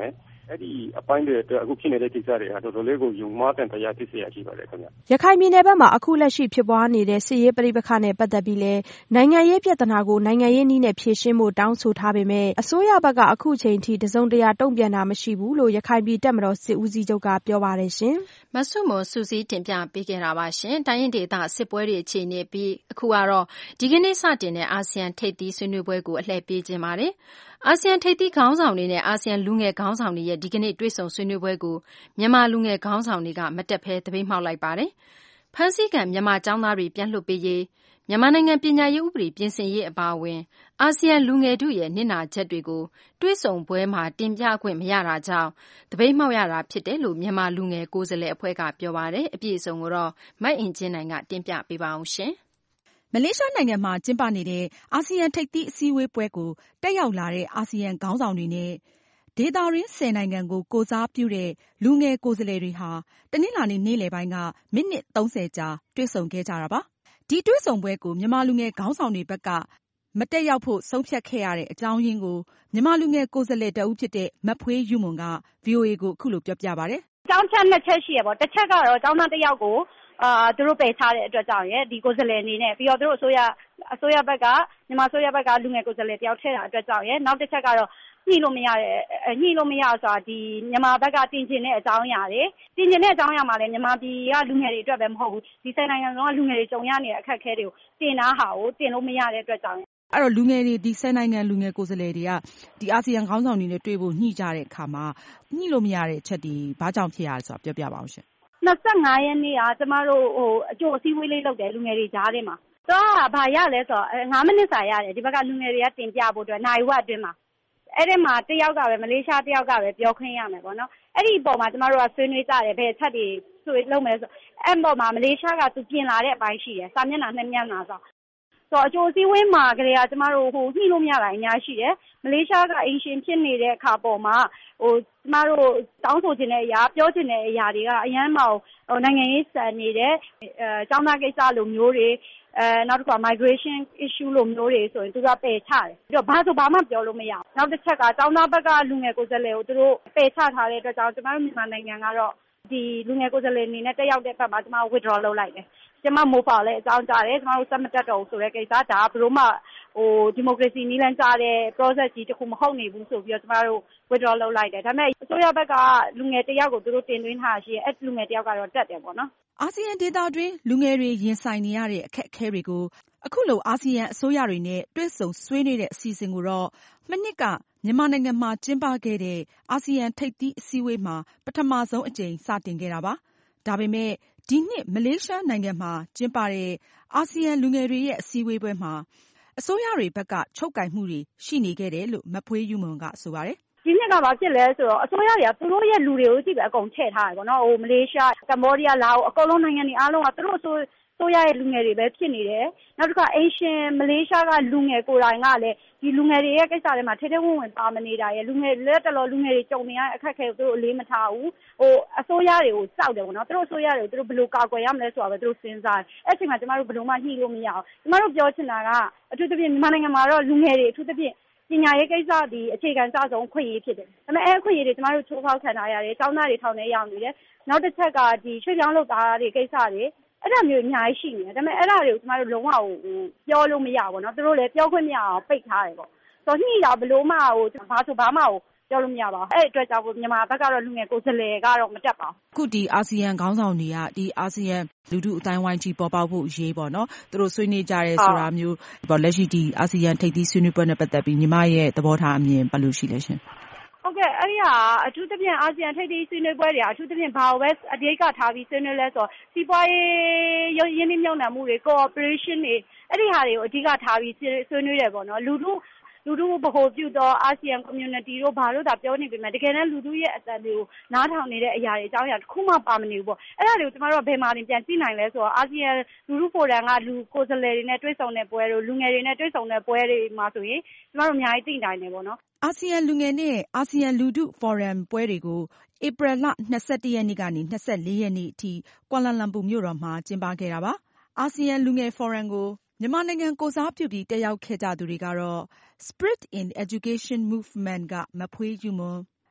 အဲ့ဒီအပိုင်းတွေအတွက်အခုဖြစ်နေတဲ့ကိစ္စတွေဟာတော်တော်လေးကိုယုံမှားတဲ့တရားဖြစ်เสียရှိပါတယ်ခင်ဗျ
ရခိုင်ပြည်နယ်ဘက်မှာအခုလက်ရှိဖြစ်ပွားနေတဲ့စစ်ရေးပဋိပက္ခနဲ့ပတ်သက်ပြီးလဲနိုင်ငံရေးပြဿနာကိုနိုင်ငံရေးနည်းနဲ့ဖြေရှင်းဖို့တောင်းဆိုထားပေမဲ့အစိုးရဘက်ကအခုချိန်ထိတစုံတရာတုံ့ပြန်တာမရှိဘူးလို့ရခိုင်ပြည်တပ်မတော်စစ်ဦးစီးချုပ်ကပြောပါတယ်ရှင်
မဆုမွန်စူးစီးတင်ပြပေးခဲ့တာပါရှင်တိုင်းရင်းဒေသစစ်ပွဲတွေအခြေအနေပြီးအခုကတော့ဒီကနေ့စတင်တဲ့အာဆီယံထိပ်သီးဆွေးနွေးပွဲကိုအလှည့်ပေးခြင်းပါတယ်အာဆီယံထိပ်သီးခေါင်းဆောင်တွေနဲ့အာဆီယံလူငယ်ခေါင်းဆောင်တွေရဲ့ဒီကနေ့တွေ့ဆုံဆွေးနွေးပွဲကိုမြန်မာလူငယ်ခေါင်းဆောင်တွေကမတက်ဘဲသပိတ်မှောက်လိုက်ပါတယ်။ဖမ်းဆီးခံမြန်မာကျောင်းသားတွေပြန်လွှတ်ပေးရေးမြန်မာနိုင်ငံပညာရေးဥပဒေပြင်ဆင်ရေးအပါအဝင်အာဆီယံလူငယ်တို့ရဲ့နစ်နာချက်တွေကိုတွေ့ဆုံပွဲမှာတင်ပြခွင့်မရတာကြောင့်သပိတ်မှောက်ရတာဖြစ်တယ်လို့မြန်မာလူငယ်ကိုယ်စားလှယ်အဖွဲ့ကပြောပါတယ်။အပြည့်အစုံကိုတော့မတ်အင်ကြင်းနိုင်ကတင်ပြပေးပါအောင်ရှင်
။မလေးရှားနိုင်ငံမှာကျင်းပနေတဲ့အာဆီယံထိပ်သီးအစည်းအဝေးပွဲကိုတက်ရောက်လာတဲ့အာဆီယံခေါင်းဆောင်တွေနဲ့ဒေသတွင်းဆယ်နိုင်ငံကိုကိုယ်စားပြုတဲ့လူငယ်ကိုယ်စားလှယ်တွေဟာတနင်္လာနေ့နေ့လယ်ပိုင်းကမိနစ်သုံးဆယ်ကြာတွေ့ဆုံခဲ့ကြတာပါ။ဒီတွေ့ဆုံပွဲကိုမြန်မာလူငယ်ခေါင်းဆောင်တွေဘက်ကမတက်ရောက်ဖို့ဆုံးဖြတ်ခဲ့ရတဲ့အကြောင်းရင်းကိုမြန်မာလူငယ်ကိုယ်စားလှယ်တဦးဖြစ်တဲ့မဖွေးယူမွန်က ဗွီအိုအေ ကိုအခုလိုပြောပြပါတယ်
။အကြောင်းချက်နှစ်ချက်ရှိရပေါ့။တစ်ချက်ကတော့ကျောင်းသားတစ်ယောက်ကိုအာသူတို့ပယ်ထားတဲ့အတွက်ကြောင့်ရယ်ဒီကိုယ်စားလှယ်အနေနဲ့ပြီးတော့သူတို့အစိုးရအစိုးရဘက်ကမြန်မာအစိုးရဘက်ကလူငယ်ကိုယ်စားလှယ်တယောက်ထည့်တာအတွက်ကြောင့်ရယ်နောက်တစ်ချက်ကတော့ညှိလို့မရတဲ့ညှိလို့မရဆိုတာဒီမြန်မာဘက်ကတင်ကျင်တဲ့အကြောင်းအရာတွေတင်ကျင်တဲ့အကြောင်းအရာမှာလည်းမြန်မာပြည်ကလူငယ်တွေအတွက်ပဲမဟုတ်ဘူးဒီဆိုင်နိုင်ငံလုံးကလူငယ်တွေကြုံရနေတဲ့အခက်အခဲတွေကိုတင်တာဟာကိုတင်လို့မရတဲ့အတွက်ကြောင့်
အဲ့တော့လူငယ်တွေဒီဆိုင်နိုင်ငံလူငယ်ကိုယ်စားလှယ်တွေကဒီအာဆီယံခေါင်းဆောင်တွေနဲ့တွေ့ဖို့ညှိကြတဲ့အခါမှာညှိလို့မရတဲ့အချက်တွေဘာကြောင့်ဖြစ်ရလဲဆိုတာပြောပြပါအောင်ရှင်
နှစ်ဆယ့်ငါးရက်နေ့ကကျမတို့ဟိုအကျိုးအစည်းအဝေးလေးလုပ်တယ်လူငယ်တွေကြားထဲမှာတော့ဘာရလဲဆိုတော့ငါးမိနစ်စာရတယ်ဒီဘက်ကလူငယ်တွေကတင်ပြဖို့အတွက်နိုင်ဝက်အတွင်းမှာအဲ့ဒီမှာတယောက်ကပဲမလေးရှားတယောက်ကပဲပြောခွင့်ရမယ်ပေါ့နော်အဲ့ဒီအပေါ်မှာကျမတို့ကဆွေးနွေးကြတယ်ဘယ်ချက်တွေဆွေးလုပ်မယ်ဆိုအဲ့ပေါ်မှာမလေးရှားကသူပြင်လာတဲ့အပိုင်းရှိတယ်စာမျက်နှာနှစ်မျက်နှာဆိုဆိုအကျိုးအစည်းအဝေးမှာကလေးကကျမတို့ဟိုညှိလို့မရတာအများရှိတယ်မလေးရှားကအင်ရှင်ဖြစ်နေတဲ့အခါပေါ်မှာဟိုကျမတို့တောင်းဆိုခြင်းတဲ့အရာပြောခြင်းတဲ့အရာတွေကအရန်မဟိုနိုင်ငံရေးစံနေတဲ့အဲကျောင်းသားကိစ္စလိုမျိုးတွေအဲနောက်တစ်ခါ migration issue လိုမျိုးတွေဆိုရင်သူကပယ်ချတယ်ပြီးတော့ဘာဆိုဘာမှပြောလို့မရဘူးနောက်တစ်ချက်ကကျောင်းသားဘက်ကလူငယ်ကိုယ်စားလှယ်ကိုသူတို့ပယ်ချထားတဲ့အတွက်ကြောင့်ကျမတို့မြန်မာနိုင်ငံကတော့ဒီလူငယ်ကိုယ်စားလှယ်အနေနဲ့တက်ရောက်တဲ့ဘက်မှာကျမတို့ withdraw လုပ်လိုက်တယ်ကျမမိုးပါလဲအကြောင်းကြားတယ်ကျမတို့စက်မတက်တော့ဘူးဆိုတဲ့ကိစ္စဒါဘလို့မှဟိုဒီမိုကရေစီနည်းလမ်းကြားတဲ့ process ကြီးတစ်ခုမဟုတ်နေဘူးဆိုပြီးတော့ကျမတို့ withdraw လုပ်လိုက်တယ်ဒါပေမဲ့အစိုးရဘက်ကလူငယ်တယောက်ကိုသူတို့တင်သွင်းထားရှိရဲ့အဲ့လူငယ်တယောက်ကတော့တက်တယ်ပေါ့နော်
အာဆီယံဒေသတွင်းလူငယ်တွေရင်ဆိုင်နေရတဲ့အခက်အခဲတွေကိုအခုလိုအာဆီယံအစိုးရတွေနဲ့တွေ့ဆုံဆွေးနွေးတဲ့အစီအစဉ်ကိုတော့မနှစ်ကမြန်မာနိုင်ငံမှာကျင်းပခဲ့တဲ့အာဆီယံထိပ်သီးအစည်းအဝေးမှာပထမဆုံးအကြိမ်စတင်ခဲ့တာပါဒါပေမဲ့ဒီနှစ်မလေးရှားနိုင်ငံမှာကျင်းပတဲ့အာဆီယံလူငယ်တွေရဲ့အစည်းအဝေးပွဲမှာအစိုးရတွေဘက်ကချုပ်ကိုင်မှုတွေရှိနေခဲ့တယ်လို့မဖွေးယူမွန်ကဆိုပါတယ်
ဒီနှစ်ကဘာဖြစ်လဲဆိုတော့အစိုးရတွေကသူတို့ရဲ့လူတွေကိုကြည့်ပဲအကုန်ထည့်ထားတယ်ပေါ့နော်ဟိုမလေးရှားကမ္ဘောဒီးယားလာအိုအကုန်လုံးနိုင်ငံတွေအားလုံးကသူတို့ဆိုဆိုရရဲ့လူငယ်တွေပဲဖြစ်နေတယ်နောက်တစ်ခါအရှင်မလေးရှားကလူငယ်ကိုယ်တိုင်ကလည်းဒီလူငယ်တွေရဲ့ကိစ္စတွေမှာထဲထဲဝင်ဝင်ပါမနေတာရဲ့လူငယ်လက်တလောလူငယ်တွေကြုံနေရတဲ့အခက်အခဲကိုသူတို့အလေးမထားဘူးဟိုအစိုးရတွေကိုစောက်တယ်ပေါ့နော်သူတို့အစိုးရတွေကိုသူတို့ဘယ်လိုကာကွယ်ရမလဲဆိုတာပဲသူတို့စဉ်းစားတယ်အဲ့အချိန်မှာကျမတို့ဘယ်လိုမှညှိလို့မရအောင်ကျမတို့ပြောချင်တာကအထူးသဖြင့်မြန်မာနိုင်ငံမှာတော့လူငယ်တွေအထူးသဖြင့်ပညာရေးကိစ္စဒီအခြေခံစဆုံးခွင့်ရေးဖြစ်တယ်ဒါပေမဲ့အဲ့အခွင့်ရေးတွေကျမတို့ချိုးဖောက်ခံထားရတယ်ကျောင်းသားတွေထောင်ထဲရောက်နေတယ်နောက်တစ်ချက်ကဒီရွှေ့ပြောင်းလုပ်သားတွေကိစ္စတွေအဲ့ဒါမျိုးအများကြီးရှိနေတယ်ဒါပေမဲ့အဲ့ဒါတွေကိုကျမတို့လုံးဝဟိုပြောလို့မရဘူးเนาะသူတို့လည်းပြောခွင့်မရအောင်ပိတ်ထားတယ်ပေါ့ဆိုတော့ညှိတာဘလို့မှဟိုဘာဆိုဘာမှဟိုပြောလို့မရပါဘူးအဲ့အတွက်ကြောင့်မြန်မာဘက်ကတော့လူငယ်ကိုယ်စားလှယ်ကတော့မတက်ပါဘူး
အခုဒီအာဆီယံခေါင်းဆောင်တွေကဒီအာဆီယံလူထုအတိုင်းဝိုင်းကြီးပေါ်ပေါက်ဖို့အရေးပေါ့နော်သူတို့ဆွေးနွေးကြရဲဆိုတာမျိုးပေါ့လက်ရှိဒီအာဆီယံထိပ်သီးဆွေးနွေးပွဲနဲ့ပတ်သက်ပြီးညီမရဲ့သဘောထားအမြင်ဘယ်လိုရှိလဲရှင်
ဟုတ်ကဲ့အဲ့ဒီဟာအထူးသဖြင့်အာဆီယံထိပ်သီးဆွေးနွေးပွဲတွေအထူးသဖြင့်ဘာကိုပဲအဓိကထားပြီးဆွေးနွေးလဲဆိုတော့စီးပွားရေးရင်းနှီးမြှုပ်နှံမှုတွေ cooperation တွေအဲ့ဒီဟာတွေကိုအဓိကထားပြီးဆွေးနွေးတယ်ပေါ့နော်လူထုလူထုဗဟိုပြုသောအာဆီယံ community တို့ဘာလို့သာပြောနေပေမဲ့တကယ်တမ်းလူထုရဲ့အသံတွေကိုနားထောင်နေတဲ့အရာတွေအကြောင်းအရာတစ်ခုမှပါမနေဘူးပေါ့အဲ့ဒါတွေကိုကျမတို့ကဘယ်မှာတင်ပြန်ကြည့်နိုင်လဲဆိုတော့အာဆီယံလူထုဖိုရမ်ကလူကိုယ်စားလှယ်တွေနဲ့တွေ့ဆုံတဲ့ပွဲတို့လူငယ်တွေနဲ့တွေ့ဆုံတဲ့ပွဲတွေမှာဆိုရင်ကျမတို့အများကြီးသိနိုင်တယ်ပေါ့နော်
အာဆီယံလူငယ်နဲ့အာဆီယံလူထုဖိုရမ်ပွဲတွေကိုဧပြီလ၂၁ရက်နေ့ကနေ၂၄ရက်နေ့အထိကွာလာလမ်ပူမြို့တော်မှာကျင်းပခဲ့တာပါအာဆီယံလူငယ်ဖိုရမ်ကိုမြန်မာနိုင်ငံကိုစားပြုပြီးတက်ရောက်ခဲ့ကြသူတွေကတော့ Spirit in Education Movement ကမဖွေးယူမွန်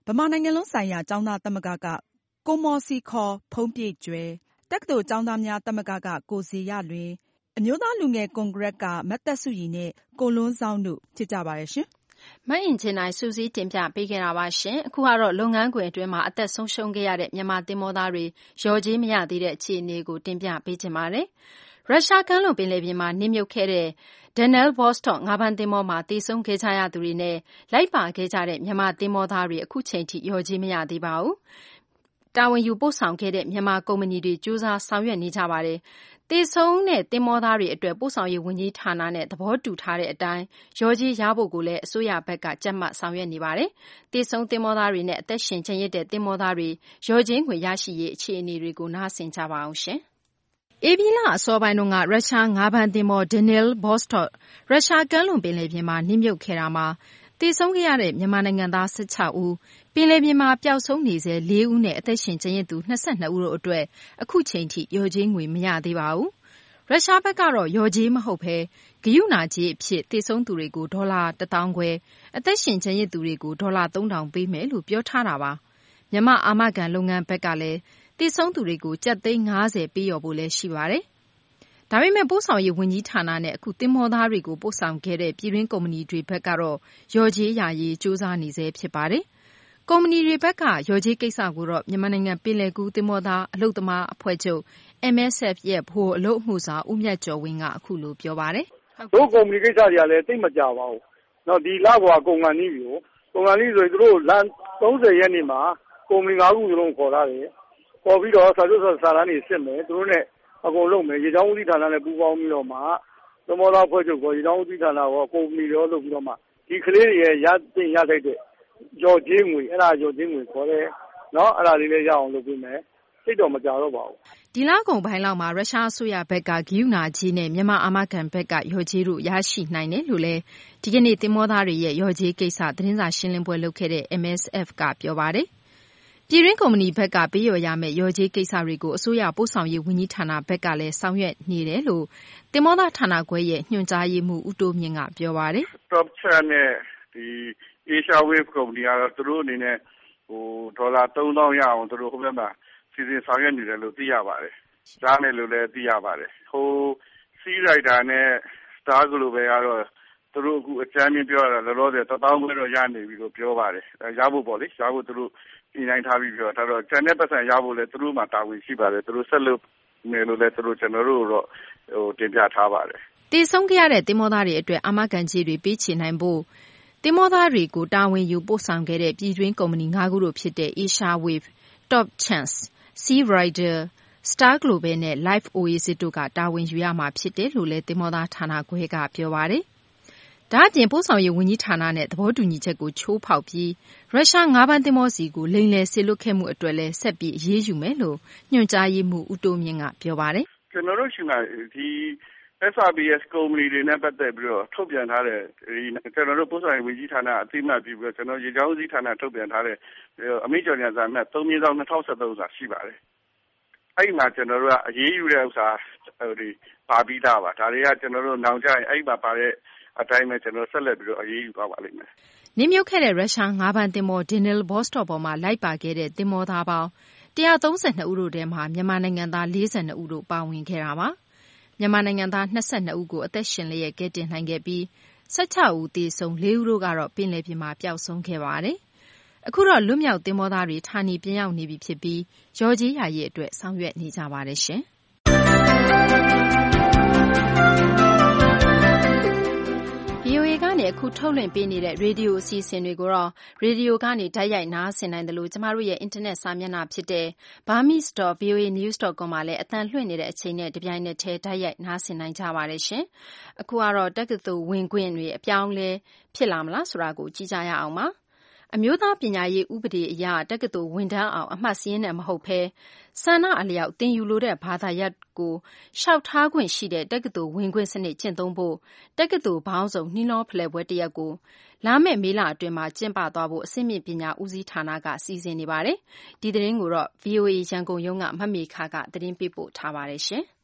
ဗမာနိုင်ငံလုံးဆိုင်ရာကျောင်းသားသမဂ္ဂကကိုမော်စီခေါ်ဖုံးပြည့်ကျွယ်တက္ကသိုလ်ကျောင်းသားများသမဂ္ဂကကိုဇေယလွင်အမျိုးသားလူငယ်ကွန်ဂရက်ကမတ်သက်စုရီနဲ့ကိုလွန်းဆောင်တို့ဖြစ်ကြပါတယ်ရှင်
မအင်ဂျင်နိုင်စူးစီးတင်ပြပေးခဲ့တာပါရှင်အခုကတော့လုပ်ငန်းခွင်အတွင်းမှာအသက်ဆုံးရှုံးခဲ့ရတဲ့မြန်မာသင်္ဘောသားတွေရော်ကြီးမရသေးတဲ့အခြေအနေကိုတင်ပြပေးချင်ပါတယ်ရုရှားကမ်းလွန်ပင်လယ်ပြင်မှာနစ်မြုပ်ခဲ့တဲ့ Daniel Vostok ငါးဖမ်းသင်္ဘောမှာတည်ဆုံခဲ့ကြရသူတွေနဲ့လိုက်ပါခဲ့ကြတဲ့မြန်မာသင်္ဘောသားတွေအခုချိန်ထိရော်ကြီးမရသေးပါဘူးတာဝန်ယူပို့ဆောင်ခဲ့တဲ့မြန်မာကုမ္ပဏီတွေကြိုးစားဆောင်ရွက်နေကြပါတယ်တည်ဆုံတဲ့သင်္ဘောသားတွေအတွက်ပို့ဆောင်ရေးဝန်ကြီးဌာနနဲ့သဘောတူထားတဲ့အတိုင်းရော်ကြီးရဖို့ကိုလည်းအစိုးရဘက်ကကြက်မှတ်ဆောင်ရွက်နေပါတယ်တည်ဆုံသင်္ဘောသားတွေနဲ့အသက်ရှင်ကျန်ရစ်တဲ့သင်္ဘောသားတွေရော်ကြီးငွေရရှိရေးအခြေအနေတွေကိုနားဆင်ကြပါအောင်ရှင်ဧပြီလအစောပိုင်းတုန်းကရုရှားငါးဖမ်းသင်္ဘော Daniel Vostok ရုရှားကမ်းလွန်ပင်လယ်ပြင်မှာနစ်မြုပ်ခဲ့တာမှာတည်ဆုံခဲ့ရတဲ့မြန်မာနိုင်ငံသား၁၆ဦးပင်လယ်ပြင်မှာပျောက်ဆုံးနေဆဲ၄ဦးနဲ့အသက်ရှင်ကျန်ရစ်သူ၂၂ဦးတို့အတွက်အခုချိန်ထိရော်ကြီးငွေမရသေးပါဘူးရုရှားဘက်ကတော့ရော်ကြီးမဟုတ်ဘဲဂရုဏာကြေးအဖြစ်တည်ဆုံသူတွေကိုဒေါ်လာတစ်သောင်းခွဲအသက်ရှင်ကျန်ရစ်သူတွေကိုဒေါ်လာသုံးထောင်ပေးမယ်လို့ပြောထားတာပါမြန်မာအာမခံလုပ်ငန်းဘက်ကလည်းတည်ဆုံသူတွေကိုကျပ်သိန်း၅၀ပေးရော်ဖို့လည်းရှိပါတယ်ဒါပေမဲ့ပို့ဆောင်ရေးဝန်ကြီးဌာနနဲ့အခုသင်္ဘောသားတွေကိုပို့ဆောင်ခဲ့တဲ့ပြည်တွင်းကုမ္ပဏီတွေဘက်ကတော့ရော်ကြီးရရေးစူးစမ်းနေဆဲဖြစ်ပါတယ်။ကုမ္ပဏီတွေဘက်ကရော်ကြီးကိစ္စကိုတော့မြန်မာနိုင်ငံပင်လယ်ကူးသင်္ဘောသားအလုပ်သမားအဖွဲ့ချုပ် M S F ရဲ့ဗဟိုအလုပ်အမှုဆောင်ဦးမြတ်ကျော်ဝင်းကအခုလိုပြောပါတယ်
။တို့ကုမ္ပဏီကိစ္စတွေကလည်းသိမကြပါဘူး။နော်ဒီလကွာကုန်ကန်ကြီးကိုကုန်ကန်ကြီးဆိုရင်တို့လသုံးဆယ်ရက်နေ့မှာကုမ္ပဏီ၅ခုစလုံးခေါ်လာတယ်။ခေါ်ပြီးတော့စာချုပ်စာတမ်းတွေစစ်မယ်တို့နဲ့အကုန်လုံးမယ်ရေချောင်းဦးစီးဌာနနဲ့ပူးပေါင်းပြီးတော့မှသမောသားဖွဲ့ချုပ်ကိုရေချောင်းဦးစီးဌာနကိုကုမ္ပဏီတွေလုပ်ပြီးတော့မှဒီကလေးတွေရဲ့ရတင်ရထိုက်တဲ့ကြော်ကြီးငွေအဲ့ဒါကြော်ကြီးငွေခေါ်တယ်နော်အဲ့ဒါလေးလည်းရအောင်လုပ်ပေးမယ်စိတ်တော့မကြတော့ပါဘူး
ဒီလကုန်ပိုင်းလောက်မှာရုရှားအစိုးရဘက်ကဂိယူနာကြီးနဲ့မြန်မာအာမခံဘက်ကရော်ကြီးတို့ရရှိနိုင်တယ်လို့လည်းဒီကနေ့သင်္ဘောသားတွေရဲ့ရော်ကြီးကိစ္စသတင်းစာရှင်းလင်းပွဲလုပ်ခဲ့တဲ့ M S F ကပြောပါတယ်ပြည်တွင်းကုမ္ပဏီဘက်ကပေးရော်ရမယ့်ရော်ကြီးကိစ္စတွေကိုအစိုးရပို့ဆောင်ရေးဝန်ကြီးဌာနဘက်ကလည်းဆောင်ရွက်နေတယ်လို့သင်္ဘောသားဌာနခွဲရဲ့ညွှန်ကြားရေးမှူးဦးတိုးမြင့်ကပြောပါတယ်
Top Chat နဲ့ဒီ Asia Wave ကုမ္ပဏီကတော့သူတို့အနေနဲ့ဟိုဒေါ်လာသုံးသောင်းရအောင်သူတို့ဟိုဘက်မှာစီစဉ်ဆောင်ရွက်နေတယ်လို့သိရပါတယ်။ကြားမယ်လို့လည်းသိရပါတယ်။ဟို Sea Rider နဲ့ Star Global ကတော့သူတို့အခုအကြမ်းမြင်ပြောရတာလောလောဆယ်တစ်သောင်းခွဲတော့ရနေပြီလို့ပြောပါတယ်။ရဖို့ပေါ့လေ။ရဖို့သူတို့ဒီနိုင်ထားပြီးပြောဒါတော့ကျန်တဲ့ပတ်စံရဖို့လဲသူတို့မှတာဝန်ရှိပါတယ်သူတို့ဆက်လုပ်နေလို့လဲသူတို့ကျွန်တော်တို့တော့ဟိုတင်ပြထားပါတယ်
တည်ဆုံးခဲ့ရတဲ့သင်္ဘောသားတွေအတွက်အာမခံကြေးတွေပေးချေနိုင်ဖို့သင်္ဘောသားတွေကိုတာဝန်ယူပို့ဆောင်ခဲ့တဲ့ပြည်တွင်းကုမ္ပဏီ၅ခုတို့ဖြစ်တဲ့ Asia Wave, Top Chance, Sea Rider, Star Global နဲ့ Life Oasis တို့ကတာဝန်ယူရမှာဖြစ်တယ်လို့လည်းသင်္ဘောသားဌာနခွဲကပြောပါတယ်ဒါအပြင်ပို့ဆောင်ရေးဝန်ကြီးဌာနနဲ့သဘောတူညီချက်ကိုချိုးဖောက်ပြီးရုရှားငါးဖမ်းသင်္ဘောစီကိုလိမ်လည်စေလွတ်ခဲ့မှုအတွက်လည်းဆက်ပြီးအရေးယူမယ်လို့ညွှန်ကြားရေးမှူးဦးတိုးမြင့်ကပြောပါတယ်
ကျွန်တော်တို့ရှိမှဒီ S R B S ကုမ္ပဏီတွေနဲ့ပတ်သက်ပြီးတော့ထုတ်ပြန်ထားတဲ့ဒီကျွန်တော်တို့ပို့ဆောင်ရေးဝန်ကြီးဌာနအသိအမှတ်ပြုပြီးတော့ကျွန်တော်ရေကြောင်းဦးစီးဌာနထုတ်ပြန်ထားတဲ့အမိန့်ကြော်ညာစာမှတ်သုံးမြောက်၂၀၁၃စာရှိပါတယ်အဲ့ဒီမှာကျွန်တော်တို့ကအရေးယူတဲ့ဥစ္စာဟိုဒီပါပြီးသားပါဒါတွေကကျွန်တော်တို့နောင်ကြရင်အဲ့ဒီမှာပါတဲ့အတိုင်းပဲကျွန်တော်ဆက်လက်ပြီးတော့အရေးယူသွားပါလိမ့်မယ်
။နစ်မြုပ်ခဲ့တဲ့ရုရှားငါးဖမ်းသင်္ဘော Daniel Vostok ပေါ်မှာလိုက်ပါခဲ့တဲ့သင်္ဘောသားပေါင်း၁၃၂ဦးတို့ထဲမှာမြန်မာနိုင်ငံသား၄၂ဦးတို့ပါဝင်ခဲ့တာပါ။မြန်မာနိုင်ငံသား၂၂ဦးကိုအသက်ရှင်လျက်ကယ်တင်နိုင်ခဲ့ပြီး၁၆ဦးသေဆုံး၄ဦးတို့ကတော့ပင်လယ်ပြင်မှာပျောက်ဆုံးခဲ့ပါတယ်။အခုတော့လွတ်မြောက်သင်္ဘောသားတွေဌာနီပြန်ရောက်နေပြီဖြစ်ပြီးရော်ကြီးရာရေးအတွက်ဆောင်ရွက်နေကြပါတယ်ရှင်။ဗွီအိုအေကနေအခုထုတ်လွှင့်ပေးနေတဲ့ရေဒီယိုအစီအစဉ်တွေကိုတော့ရေဒီယိုကနေတိုက်ရိုက်နားဆင်နိုင်တယ်လို့ကျမတို့ရဲ့အင်တာနက်စာမျက်နှာဖြစ်တဲ့ burmese dot v o a news dot com မှာလည်းအသံလွှင့်နေတဲ့အချိန်နဲ့တပြိုင်နက်တည်းတိုက်ရိုက်နားဆင်နိုင်ကြပါတယ်ရှင်။အခုကတော့တက္ကသိုလ်ဝင်ခွင့်တွေအပြောင်းလဲဖြစ်လာမလားဆိုတာကိုကြည့်ကြရအောင်ပါ။အမျိုးသားပညာရေးဥပဒေအရတက္ကသိုလ်ဝန်ထမ်းအောင်အမှတ်စည်းနဲ့မဟုတ်ဘဲဆန္ဒအလျောက်သင်ယူလိုတဲ့ဘာသာရပ်ကိုလျှောက်ထားခွင့်ရှိတဲ့တက္ကသိုလ်ဝင်ခွင့်စနစ်ကျင့်သုံးဖို့တက္ကသိုလ်ပေါင်းစုံနှီးနှောဖလှယ်ပွဲတစ်ရပ်ကိုလာမယ့်မေလအတွင်းမှာကျင်းပသွားဖို့အဆင့်မြင့်ပညာဦးစီးဌာနကစီစဉ်နေပါတယ်။ဒီသတင်းကိုတော့ ဗွီအိုအေ ရန်ကုန်ရုံးကမမေခကသတင်းပေးပို့ထားပါတယ်ရှင်။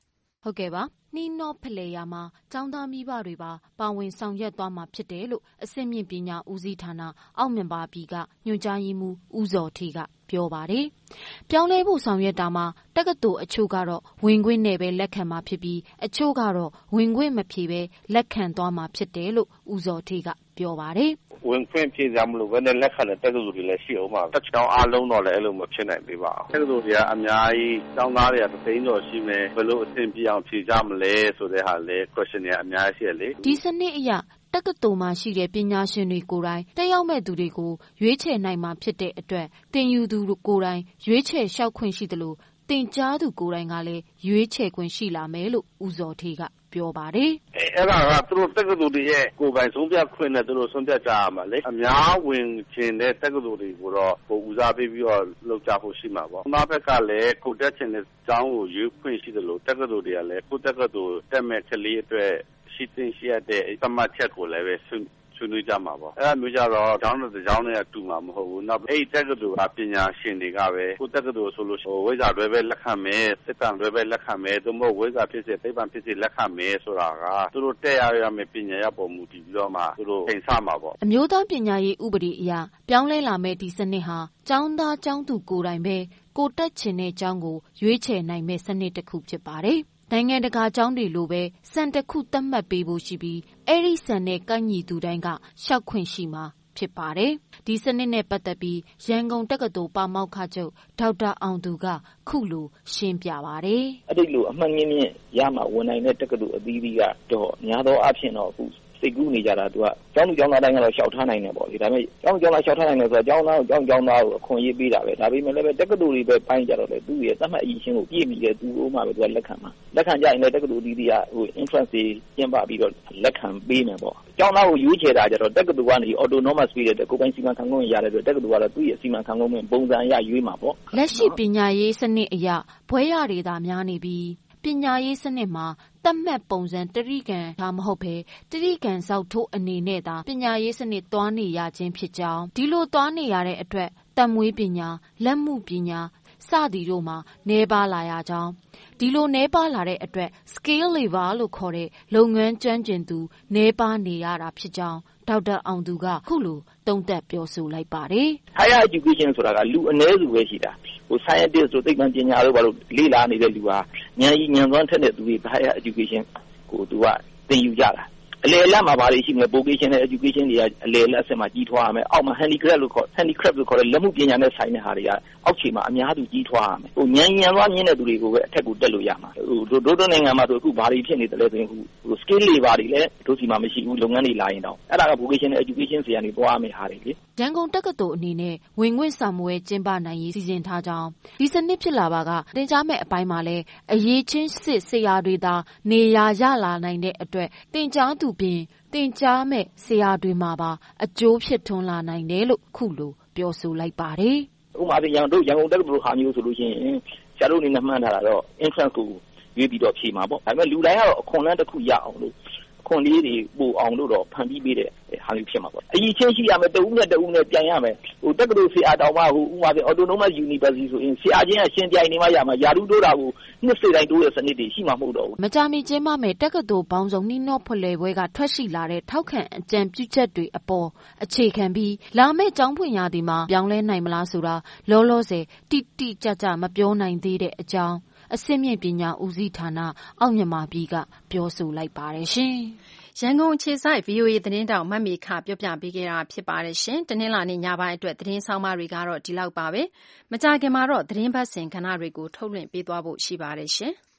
ဟုတ်ကဲ့ပါနှီးနှောဖလှယ်ရာမှာကျောင်းသားမိဘတွေပါပါဝင်ဆောင်ရွက်သွားမှာဖြစ်တယ်လို့အဆင့်မြင့်ပညာဦးစီးဌာနအောက်မြန်မာပြည်ကညွှန်ကြားရေးမှူးဦးဇော်ဌေးကပြောပါတယ်။ပြောင်းလဲဖို့ဆောင်ရွက်တာမှာတက္ကသိုလ်အချို့ကတော့ဝင်ခွင့်နဲ့ပဲလက်ခံမှာဖြစ်ပြီးအချို့ကတော့ဝင်ခွင့်မဖြေပဲလက်ခံသွားမှာဖြစ်တယ်လို့ဦးဇော်ဌေးကပြောပါတယ်
။ဝင်ခွင့်ဖြေကြမလို့ဘယ်နဲ့လက်ခံတဲ့တက္ကသိုလ်တွေလည်းရှိအောင်ပါ။တစ်ချောင်းအားလုံးတော့လည်းအဲ့လိုမဖြစ်နိုင်သေးပါဘူး။တက္ကသိုလ်တွေကအများကြီးကျောင်းသားတွေကတစ်သိန်းကျော်ရှိမယ်ဘယ်လိုအဆင်ပြေအောင်ဖြေကြမလဲဆိုတဲ့ဟာလေ question တွေအများကြီးရှိလေ
။ဒီစနစ်အရတက္ကသိုလ်မှာရှိတဲ့ပညာရှင်တွေကိုယ်တိုင်တက်ရောက်မဲ့သူတွေကိုရွေးချယ်နိုင်မှာဖြစ်တဲ့အတွက်တင်ယူသူကိုယ်တိုင်ရွေးချယ်လျှောက်ခွင့်ရှိသလိုတင်ကြားသူကိုယ်တိုင်ကလည်းရွေးချယ်ခွင့်ရှိလာမယ်လို့ဦးဇော်ဌေးကပြောပါတယ်
။အဲ့ဒါကသူတို့တက္ကသိုလ်တွေရဲ့ကိုယ်ပိုင်ဆုံးဖြတ်ခွင့်နဲ့သူတို့ဆုံးဖြတ်ကြရမှာလေအများဝင်ခြင်းတဲ့တက္ကသိုလ်တွေကိုတော့ဟိုဦးစားပေးပြီးတော့လုပ်ကြဖို့ရှိမှာပေါ့။နောက်ဘက်ကလည်းကိုတက်ခြင်းတဲ့ကျောင်းကိုရွေးခွင့်ရှိသလိုတက္ကသိုလ်တွေကလည်းကိုတက္ကသိုလ်တက်မဲ့ကလေးအတွက်ရှိတင်ရှိရတဲ့သတ်မှတ်ချက်ကိုလည်းပဲဆွေးနွေးကြမှာပေါ့အဲ့ဒါမျိုးကြတော့ကျောင်းတစ်ကျောင်းနဲ့တူမှာမဟုတ်ဘူးနောက်အဲ့တက္ကသိုလ်ကပညာရှင်တွေကပဲကိုတက္ကသိုလ်ဆိုလို့ဝိဇ္ဇာလွဲပဲလက်ခံမယ်စစ်တမ်းလွဲပဲလက်ခံမယ်သို့မဟုတ်ဝိဇ္ဇာဖြစ်စေသိပ္ပံဖြစ်စေလက်ခံမယ်ဆိုတာကသူတို့တက်ရရမယ်ပညာရပေါ်မူတည်ပြီးတော့မှသူတို့ပြင်ဆမှာပေါ့
အမျိုးသားပညာရေးဥပဒေအရပြောင်းလဲလာမဲ့ဒီစနစ်ဟာကျောင်းသားကျောင်းသူကိုယ်တိုင်ပဲကိုတက်ချင်တဲ့ကျောင်းကိုရွေးချယ်နိုင်မဲ့စနစ်တစ်ခုဖြစ်ပါတယ်နိုင်ငံတကာကျောင်းတွေလိုပဲစံတစ်ခုသတ်မှတ်ပေးဖို့ရှိပြီးအဲ့ဒီစံနဲ့ကိုက်ညီသူတိုင်းကရှောက်ခွင့်ရှိမှာဖြစ်ပါတယ်။ဒီစနစ်နဲ့ပတ်သက်ပြီးရန်ကုန်တက္ကသိုလ်ပါမောက္ခချုပ်ဒေါက်တာအောင်သူကခုလိုရှင်းပြပါတယ်
။အဲ့ဒီလိုအမှန်မြင့်မြင့်ရမှာဝန်နိုင်တဲ့တက္ကသိုလ်အသီးသီးကတော့များသောအားဖြင့်တော့အခုစိတ်ကူးနေကြတာသူကကျောင်းသူကျောင်းသားတိုင်းကတော့ရှောက်ထားနိုင်တယ်ပေါ့လေဒါပေမဲ့ကျောင်းကျောင်းသားရှောက်ထားနိုင်တယ်ဆိုတော့ကျောင်းသားကိုကျောင်းကျောင်းသားကိုအခွင့်အရေးပေးတာပဲဒါပေမဲ့လည်းတက္ကသိုလ်တွေပဲပိုင်းကြတော့လေသူ့ရဲ့သတ်မှတ်အရည်ရှင်ကိုပြည့်မီတဲ့သူ့ဥမှပဲသူကလက်ခံမှာလက်ခံကြရင်လည်းတက္ကသိုလ်အသီးသီးကဟို entrance တွေကျင်းပပြီးတော့လက်ခံပေးမယ်ပေါ့ကျောင်းသားကိုရွေးချယ်တာကြတော့တက္ကသိုလ်ကနေ autonomous ပေးတဲ့ကိုယ်ပိုင်စီမံခန့်ခွဲရတဲ့အတွက်တက္ကသိုလ်ကတော့သူ့ရဲ့စီမံခန့်ခွဲမှုပုံစံအရရွေးမှာပေါ့
လက်ရှိပညာရေးစနစ်အရဘွဲရတွေသာများနေပြီးပညာရေးစနစ်မှာတတ်မှတ်ပုံစံတတိကံဒါမဟုတ်ပဲတတိကံစောက်ထိုးအနေနဲ့သာပညာရေးစနစ်သွားနေရခြင်းဖြစ်ကြောင်းဒီလိုသွားနေရတဲ့အတွက်တမွေးပညာလက်မှုပညာစသည်တို့မှာနှဲပါလာရကြောင်းဒီလိုနှဲပါလာတဲ့အတွက် skill labor လို့ခေါ်တဲ့လုပ်ငန်းကျွမ်းကျင်သူနှဲပါနေရတာဖြစ်ကြောင်းဒေါက်တာအောင်သူကခုလိုတုံ့တက်ပြောဆိုလိုက်ပါတယ်
။ Higher education ဆိုတာကလူအနည်းစုပဲရှိတာဟို scientist တို့သိပ္ပံပညာတို့ဘာလို့လေ့လာနေတဲ့လူဟာဉာဏ်ကြီးဉာဏ်သွမ်းထက်တဲ့သူတွေ higher education ကိုသူကသင်ယူကြတာအလယ်လတ်မှာဘာတွေရှိမလဲ vocational education တွေကအလယ်လတ်အဆင့်မှာကြီးထွားရမယ်အောက်မှာ handicraft လို့ခေါ် handicraft လို့ခေါ်တဲ့လက်မှုပညာနဲ့ဆိုင်တဲ့ဟာတွေကအောက်ခြေမှာအများစုကြီးထွားရမယ်ဟိုဉာဏ်ဉာဏ်သွားမြင့်တဲ့သူတွေကိုပဲအထက်ကိုတက်လို့ရမှာဟိုဒိုဒိုနိုင်ငံမှာဆိုအခုဘာတွေဖြစ်နေတယ်လဲဆိုရင်ဟို skill labor တွေလည်းတို့စီမှာမရှိဘူးလုပ်ငန်းတွေလာရင်တော့အဲ့ဒါက vocational education ဆရာတွေသွားမယ်ဟာတွေလေ
ရန်ကုန်တက္ကသိုလ်အနေနဲ့ဝင်ခွင့်စာမေးပွဲကျင်းပနိုင်ရေးစီစဉ်ထားကြောင်းဒီစနစ်ဖြစ်လာပါကတင်ကြားမဲ့အပိုင်းမှာလည်းအရေးချင်းစစ်ဆရာတွေသာနေရာရလာနိုင်တဲ့အတွက်တင်ကြားသူပြင်တင်ကြားမဲ့ဆရာတွေမှာပါအကျိုးဖြစ်ထွန်းလာနိုင်တယ်လို့ခုလိုပြောဆိုလိုက်ပါတယ်
။ဥပမာရန်တို့ရန်ကုန်တက္ကသိုလ်ဟာမျိုးဆိုလို့ရှိရင်ဆရာတို့အနေနဲ့မှန်းထားတာတော့ entrance ကိုရွေးပြီးတော့ဖြေမှာပေါ့။ဒါပေမဲ့လူတိုင်းကတော့အခွန်လန်းတစ်ခုရအောင်လို့အခွန်လေးတွေပို့အောင်လို့တော့ဖန်တီးပေးတဲ့ဟာမျိုးဖြစ်မှာပေါ့။အရင်ချင်းရှိရမယ်တဦးနဲ့တဦးနဲ့ပြန်ရမယ်။ဟိုတက္ကသိုလ်ဆရာတော်မှဟိုဥပမာ autonomous university ဆိုရင်ဆရာချင်းကရှင်ပြိုင်နေမှရမှာယာရုတိုးတာကိုနှစ်စိတ်တိုင်းတိုးတဲ့စနစ်တွေရှိမှာမဟုတ်တော့ဘူး
မကြာမီကျင်းပမဲ့တက္ကသိုလ်ပေါင်းစုံနှီးနှောဖွယ်လဲပွဲကထွက်ရှိလာတဲ့ထောက်ခံအကြံပြုချက်တွေအပေါ်အခြေခံပြီးလာမယ့်ကျောင်းဖွင့်ရာသီမှာပြောင်းလဲနိုင်မလားဆိုတာလောလောဆယ်တိတိကျကျမပြောနိုင်သေးတဲ့အကြောင်းအဆင့်မြင့်ပညာဦးစီးဌာနအောက်မြန်မာပြည်ကပြောဆိုလိုက်ပါတယ်ရှင်
ရန်ကုန်အခြေစိုက် ဗွီအိုအေ သတင်းတောက်မမေခပြောပြပေးခဲ့တာဖြစ်ပါတယ်ရှင်။တနင်္လာနေ့ညပိုင်းအတွက်သတင်းဆောင်မတွေကတော့ဒီလောက်ပါပဲ။မကြာခင်မှာတော့သတင်းပတ်စဉ်ကဏ္ဍတွေကိုထုတ်လွှင့်ပေးသွားဖို့ရှိပါတယ်ရှင်။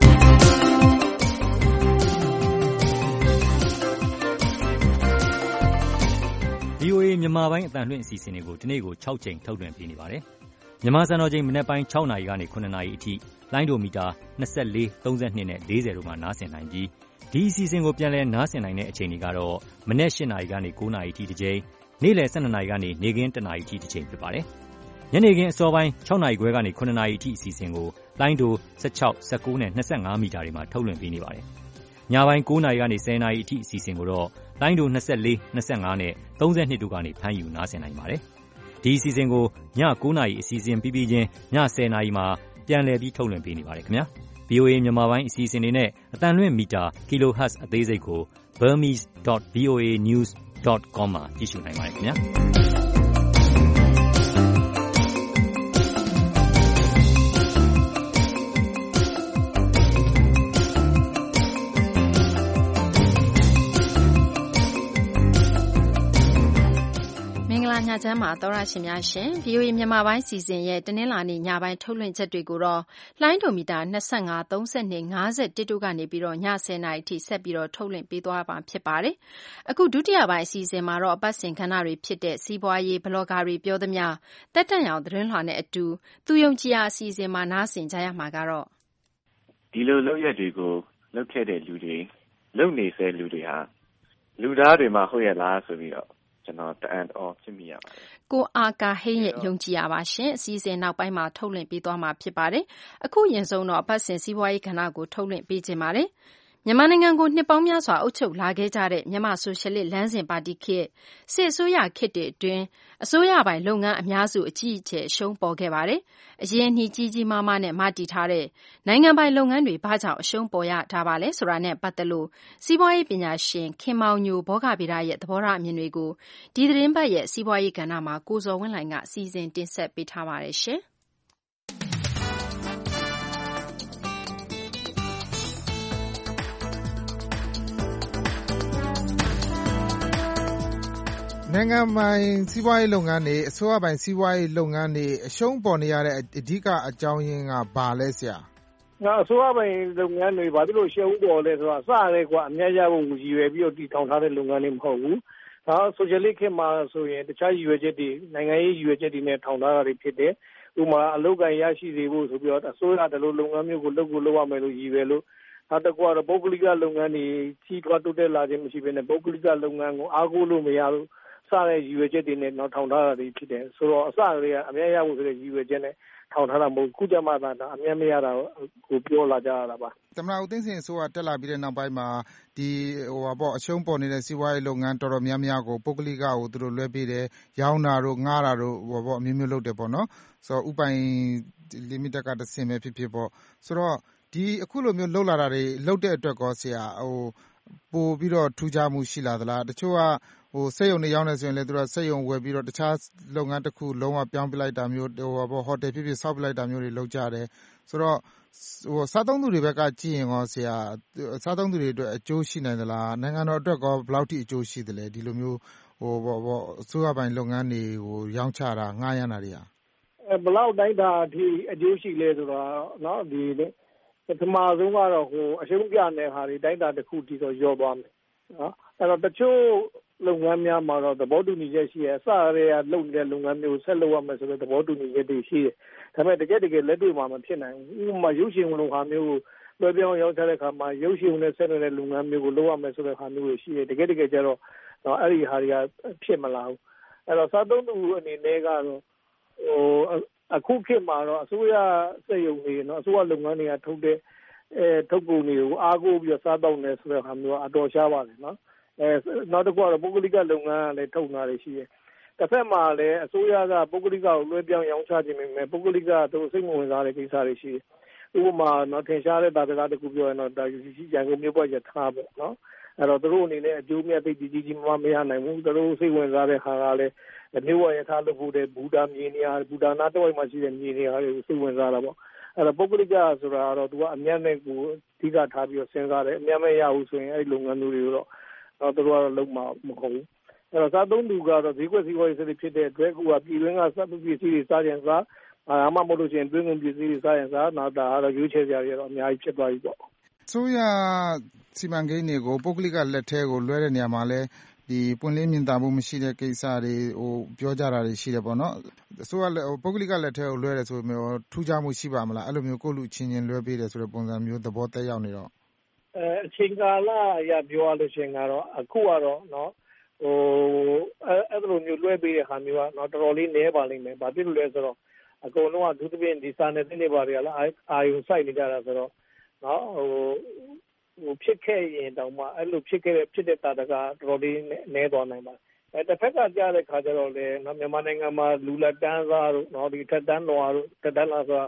ဗွီအိုအေမြန်မာပိုင်းအသံလွှင့်အစီအစဉ်တွေကိုဒီနေ့ကို၆ချိန်ထုတ်လွှင့်ပေးနေပါတယ်။မြန်မာစံတော်ချိန်မနက်ပိုင်း၆နာရီကနေ၇နာရီအထိလိုင်းဒိုမီတာ၂၄၊၃၂နဲ့၄၀တို့မှာနားဆင်နိုင်ပြီးဒီအစီအစဉ်ကိုပြန်လည်နားဆင်နိုင်တဲ့အချိန်တွေကတော့မနက်၈နာရီကနေ၉နာရီအထိတစ်ချိန်နေ့လယ်၁၂နာရီကနေနေ့ခင်း၁နာရီအထိတစ်ချိန်ဖြစ်ပါတယ်။ညနေခင်းအစောပိုင်း၆နာရီခွဲကနေ၇နာရီအထိအစီအစဉ်ကိုလိုင်းဒို၁၆၊၁၉နဲ့၂၅မီတာတွေမှာထုတ်လွှင့်ပေးနေပါတယ်။ညပိုင်း၉နာရီကနေ၁၀နာရီအထိအစီအစဉ်ကိုတော့လိုင်းဒို၂၄၊၂၅နဲ့၃၂တို့ကနေဖမ်းယူနားဆင်နိုင်ပါတယ်။ဒီအစီအစဉ်ကိုည၉နာရီအစီအစဉ်ပြီးပြီးချင်းည၁၀နာရီမှာပြန်လည်ပြီးထုတ်လွှင့်ပေးနေပါတယ်ခင်ဗျာ။ ဗဗွီအိုအေ မြန်မာပိုင်းအစီအစဉ်တွေနဲ့အသံလွှင့်မီတာ kilohertz အသေးစိတ်ကို burmese dot v o a news dot com မှာကြည့်ရှုနိုင်ပါတယ်ခင်ဗျာ
ညချမ်းမှာသောရရှင်များရှင် ဗွီအိုအေမြန်မာပိုင်းစီစဉ်ရဲ့တနင်္လာနေ့ညပိုင်းထုတ်လွှင့်ချက်တွေကိုတော့လိုင်းဒိုမီတာ၂၅ ၃၂ ၅၁တို့ကနေပြီးတော့ည၁၀နာရီထိဆက်ပြီးတော့ထုတ်လွှင့်ပေးသွားမှာဖြစ်ပါတယ်။အခုဒုတိယပိုင်းအစီအစဉ်မှာတော့အပတ်စဉ်ခဏတွေဖြစ်တဲ့စီးပွားရေးဘလော့ဂါတွေပြောသမျှတက်တန့်ရောင်သတင်းလွှာနဲ့အတူသူယုံကြည်ရာအစီအစဉ်မှာနားဆင်ကြရမှာကတော့
ဒီလိုလုပ်ရက်တွေကိုလုပ်ခဲ့တဲ့လူတွေလုပ်နေစေလူတွေဟာလူသားတွေမှာဟုတ်ရဲ့လားဆိုပြီးတော့ကျွန်တော်တအံ့အော်ဖြစ်မိရပါတယ်
ကိုအာကာဟိရဲ့ယုံကြည်ရပါရှင်အစီအစဉ်နောက်ပိုင်းမှာထုတ်လွှင့်ပေးသွားမှာဖြစ်ပါတယ်အခုရင်ဆုံးတော့အပတ်စဉ်စီးပွားရေးကဏ္ဍကိုထုတ်လွှင့်ပေးခြင်းပါတယ်မြန်မာနိုင်ငံကိုနှစ်ပေါင်းများစွာအုပ်ချုပ်လာခဲ့ကြတဲ့မြန်မာဆိုရှယ်လစ်လမ်းစဉ်ပါတီခေတ်စစ်အစိုးရခေတ်အတွင်းအစိုးရပိုင်းလုပ်ငန်းအများစုအကြီးအကျယ်အရှုံးပေါ်ခဲ့ပါတယ်။အရင်အနှီးကြီးကြီးမားမားနဲ့မတည်ထားတဲ့နိုင်ငံပိုင်လုပ်ငန်းတွေဘာကြောင့်အရှုံးပေါ်ရတာပါလဲဆိုတာနဲ့ပတ်သက်လို့စီးပွားရေးပညာရှင်ခင်မောင်ညိုဘောဂဗေဒရဲ့သဘောထားအမြင်တွေကိုဒီသတင်းပတ်ရဲ့စီးပွားရေးကဏ္ဍမှာကိုဇော်ဝင်းလှိုင်ကအစီအစဉ်တင်ဆက်ပေးထားပါတယ်ရှင်။
နိုင်ငံပိုင်စီးပွားရေးလုပ်ငန်းတွေအစိုးရပိုင်စီးပွားရေးလုပ်ငန်းတွေအရှုံးပေါ်နေရတဲ့အဓိကအကြောင်းရင်းကဘာလဲဆရာ
ငါအစိုးရပိုင်လုပ်ငန်းတွေဘာဖြစ်လို့ရှုံးပေါ်လဲဆိုတော့အစရဲကွာအများကြီးဖို့ရည်ရွယ်ပြီးတော့တည်ထောင်ထားတဲ့လုပ်ငန်းတွေမဟုတ်ဘူးဒါဆိုရှယ်လစ်ခေတ်မှာဆိုရင်တခြားရည်ရွယ်ချက်တွေနိုင်ငံရေးရည်ရွယ်ချက်တွေနဲ့ထောင်ထားတာတွေဖြစ်တယ်ဥပမာအလုပ်ကိုင်ရရှိစေဖို့ဆိုပြီးတော့အစိုးရတလို့လုပ်ငန်းမျိုးကိုလုပ်ကိုလုပ်ရမယ်လို့ရည်ရွယ်လို့နောက်တစ်ခုကတော့ပုဂ္ဂလိကလုပ်ငန်းတွေကြီးထွားတိုးတက်လာခြင်းမရှိဘဲနဲ့ပုဂ္ဂလိကလုပ်ငန်းကိုအားကိုးလို့မရဘူးစတဲ့ရည်ရွယ်ချက်တွေနဲ့တော့ထောင်ထားတာတွေဖြစ်တယ်ဆိုတော့အစတွေကအများရဖို့ဆိုတဲ့ရည်ရွယ်ချက်နဲ့ထောင်ထားတာမဟုတ်ခုကြမှာသာအများမရတာကိုပြောလာကြရတာပါ
သမ္မတဦးသိန်းစိန်အစိုးရတက်လာပြီးတဲ့နောက်ပိုင်းမှာဒီဟိုပါပေါ့အရှုံးပေါ်နေတဲ့စီးပွားရေးလုပ်ငန်းတော်တော်များများကိုပုဂ္ဂလိကကိုသူတို့လွှဲပေးတယ်ရောင်းတာတို့ငှားတာတို့ဟိုပေါ့အမျိုးမျိုးလုပ်တယ်ပေါ့နော်ဆိုတော့ဥပိုင် limited ကတစ်ဆင့်ပဲဖြစ်ဖြစ်ပေါ့ဆိုတော့ဒီအခုလိုမျိုးလှုပ်လာတာတွေလှုပ်တဲ့အတွက်ကောဆရာဟိုပို့ပြီးတော့ထူးခြားမှုရှိလာသလားတချို့ကဟိုစက်ရုံတွေရောင်းနေဆိုရင်လည်းသူတို့စက်ရုံဝယ်ပြီးတော့တခြားလုပ်ငန်းတစ်ခုလုံးဝပြောင်းပြလိုက်တာမျိုးဟိုဟိုတယ်ဖြစ်ဖြစ်ဆောက်ပြလိုက်တာမျိုးတွေလုပ်ကြတယ်ဆိုတော့ဟိုစားသုံးသူတွေဘက်ကကြည့်ရင်ရောဆရာစားသုံးသူတွေအတွက်အကျိုးရှိနိုင်သလားနိုင်ငံတော်အတွက်ကောဘယ်လောက်ထိအကျိုးရှိသလဲဒီလိုမျိုးဟိုဘောဘောအစိုးရပိုင်းလုပ်ငန်းတွေကိုရောင်းချတာငှားရမ်းတာတွေဟာ
အဲဘယ်လောက်တိုင်းတာအထိအကျိုးရှိလဲဆိုတော့เนาะဒီပထမဆုံးကတော့ဟိုအရှုံးပြတဲ့ဟာတွေတိုင်းတာတစ်ခုတည်းတော့ရောသွားမယ်နော်အဲ့တော့တချို့လုပ်ငန်းများမှာတော့သဘောတူညီချက်ရှိရဲ့အစရဲကလုပ်နေတဲ့လုပ်ငန်းမျိုးဆက်လုပ်ရမယ်ဆိုတဲ့သဘောတူညီချက်တွေရှိတယ်ဒါပေမဲ့တကယ်တကယ်လက်တွေ့မှာမဖြစ်နိုင်ဘူးဥပမာရုပ်ရှင်ဝင်လုပ်ဟာမျိုးကိုလွှဲပြောင်းရောက်ချတဲ့အခါမှာရုပ်ရှင်နဲ့ဆက်နေတဲ့လုပ်ငန်းမျိုးကိုလုပ်ရမယ်ဆိုတဲ့ဟာမျိုးတွေရှိတယ်တကယ်တကယ်ကျတော့တော့အဲ့ဒီဟာတွေကဖြစ်မလာဘူးအဲ့တော့စားသုံးသူအနေနဲ့ကတော့ဟိုအခုခေတ်မှာတော့အစိုးရစက်ရုံတွေနော်အစိုးရလုပ်ငန်းတွေကထုတ်တဲ့အဲထုတ်ကုန်တွေကိုအားကိုးပြီးတော့စားတော့နေဆိုတဲ့ဟာမျိုးကအတော်ရှားပါတယ်နော်အဲနောက်တစ်ခုကတော့ပုဂ္ဂလိကလုပ်ငန်းကလည်းထုတ်နေတာတွေရှိတယ်တစ်ဖက်မှာလည်းအစိုးရကပုဂ္ဂလိကကိုလွှဲပြောင်းရောင်းချခြင်းပဲပုဂ္ဂလိကတို့စိတ်ဝင်စားတဲ့ကိစ္စတွေရှိတယ်ဥပမာနော်ထင်ရှားတဲ့ဒါတကားတစ်ခုပြောရင်တော့ဒါရန်ကုန်မြို့ပေါ်ရထားပေါ့နော်အဲ့တော့တို့အနေနဲ့အကျိုးမြတ်သိကြီးကြီးမမရနိုင်ဘူးတို့စိတ်ဝင်စားတဲ့ဟာကလည်းမြို့ဝရထားလို့ဖို့တဲ့ဘူတာမြေနေရာဘူတာနာတော့မှရှိတဲ့မြေနေရာတွေကိုစိတ်ဝင်စားတာပေါ့အဲ့တော့ပုဂ္ဂလိကဆိုတာတော့သူကအမြတ်နဲ့ကိုအဓိကထားပြီးတော့စဉ်းစားတယ်အမြတ်မရဘူးဆိုရင်အဲ့ဒီလုပ်ငန်းတွေတော့တော့တို့ကတော့လုံးမမဟုတ်ဘူးအဲ့တော့စားသုံးသူကတော့ဈေးကွက်စီးပွားရေးစနစ်ဖြစ်တဲ့အတွက်ကပြည်တွင်းကစပ်ပစ္စည်းတွေစားကြံစားအာမှမဟုတ်လို့ရှိရင်တွင်းကုန်ပစ္စည်းတွေစားကြံစားနောက်တာကတော့ရွေးချယ်ကြရတော့အများကြီးဖြစ်သွားပြီပေါ့
ဆိုရစီမံကိန်းတွေကိုပုဂ္ဂလိကလက်ထဲကိုလွှဲတဲ့နေရာမှာလဲဒီပွင့်လင်းမြင်သာမှုမရှိတဲ့ကိစ္စတွေဟိုပြောကြတာတွေရှိတယ်ပေါ့နော်အစိုးရလက်ပုဂ္ဂလိကလက်ထဲကိုလွှဲတယ်ဆိုမျိုးထူးခြားမှုရှိပါမလားအဲ့လိုမျိုးကိုယ့်လူချင်းချင်းလွှဲပေးတယ်ဆိုတဲ့ပုံစံမျိုးသဘောတက်ရောက်နေတော့
အဲအချိန်ကာလအရပြောရလို့ရှိရင်ကတော့အခုကတော့နော်ဟိုအဲ့လိုမျိုးလွှဲပေးတဲ့ဟာမျိုးကတော့တော်တော်လေးနည်းပါလိမ့်မယ်ဘာဖြစ်လို့လဲဆိုတော့အကုန်လုံးကဒုတိယဒီစာနယ်သိနေပါတွေကလည်းအာယုံစိုက်နေကြတာဆိုတော့နော်ဟိုဟိုဖြစ်ခဲ့ရင်တောင်မှအဲ့လိုဖြစ်ခဲ့တဲ့ဖြစ်တဲ့တာတကတော်တော်လေးနည်းသွားနိုင်ပါတယ်အဲတစ်ဖက်ကကြားတဲ့ခါကျတော့လေနော်မြန်မာနိုင်ငံမှာလူလက်တန်းစားတို့နော်ဒီထက်တန်းတော်တို့ထက်တန်းလာဆိုတာ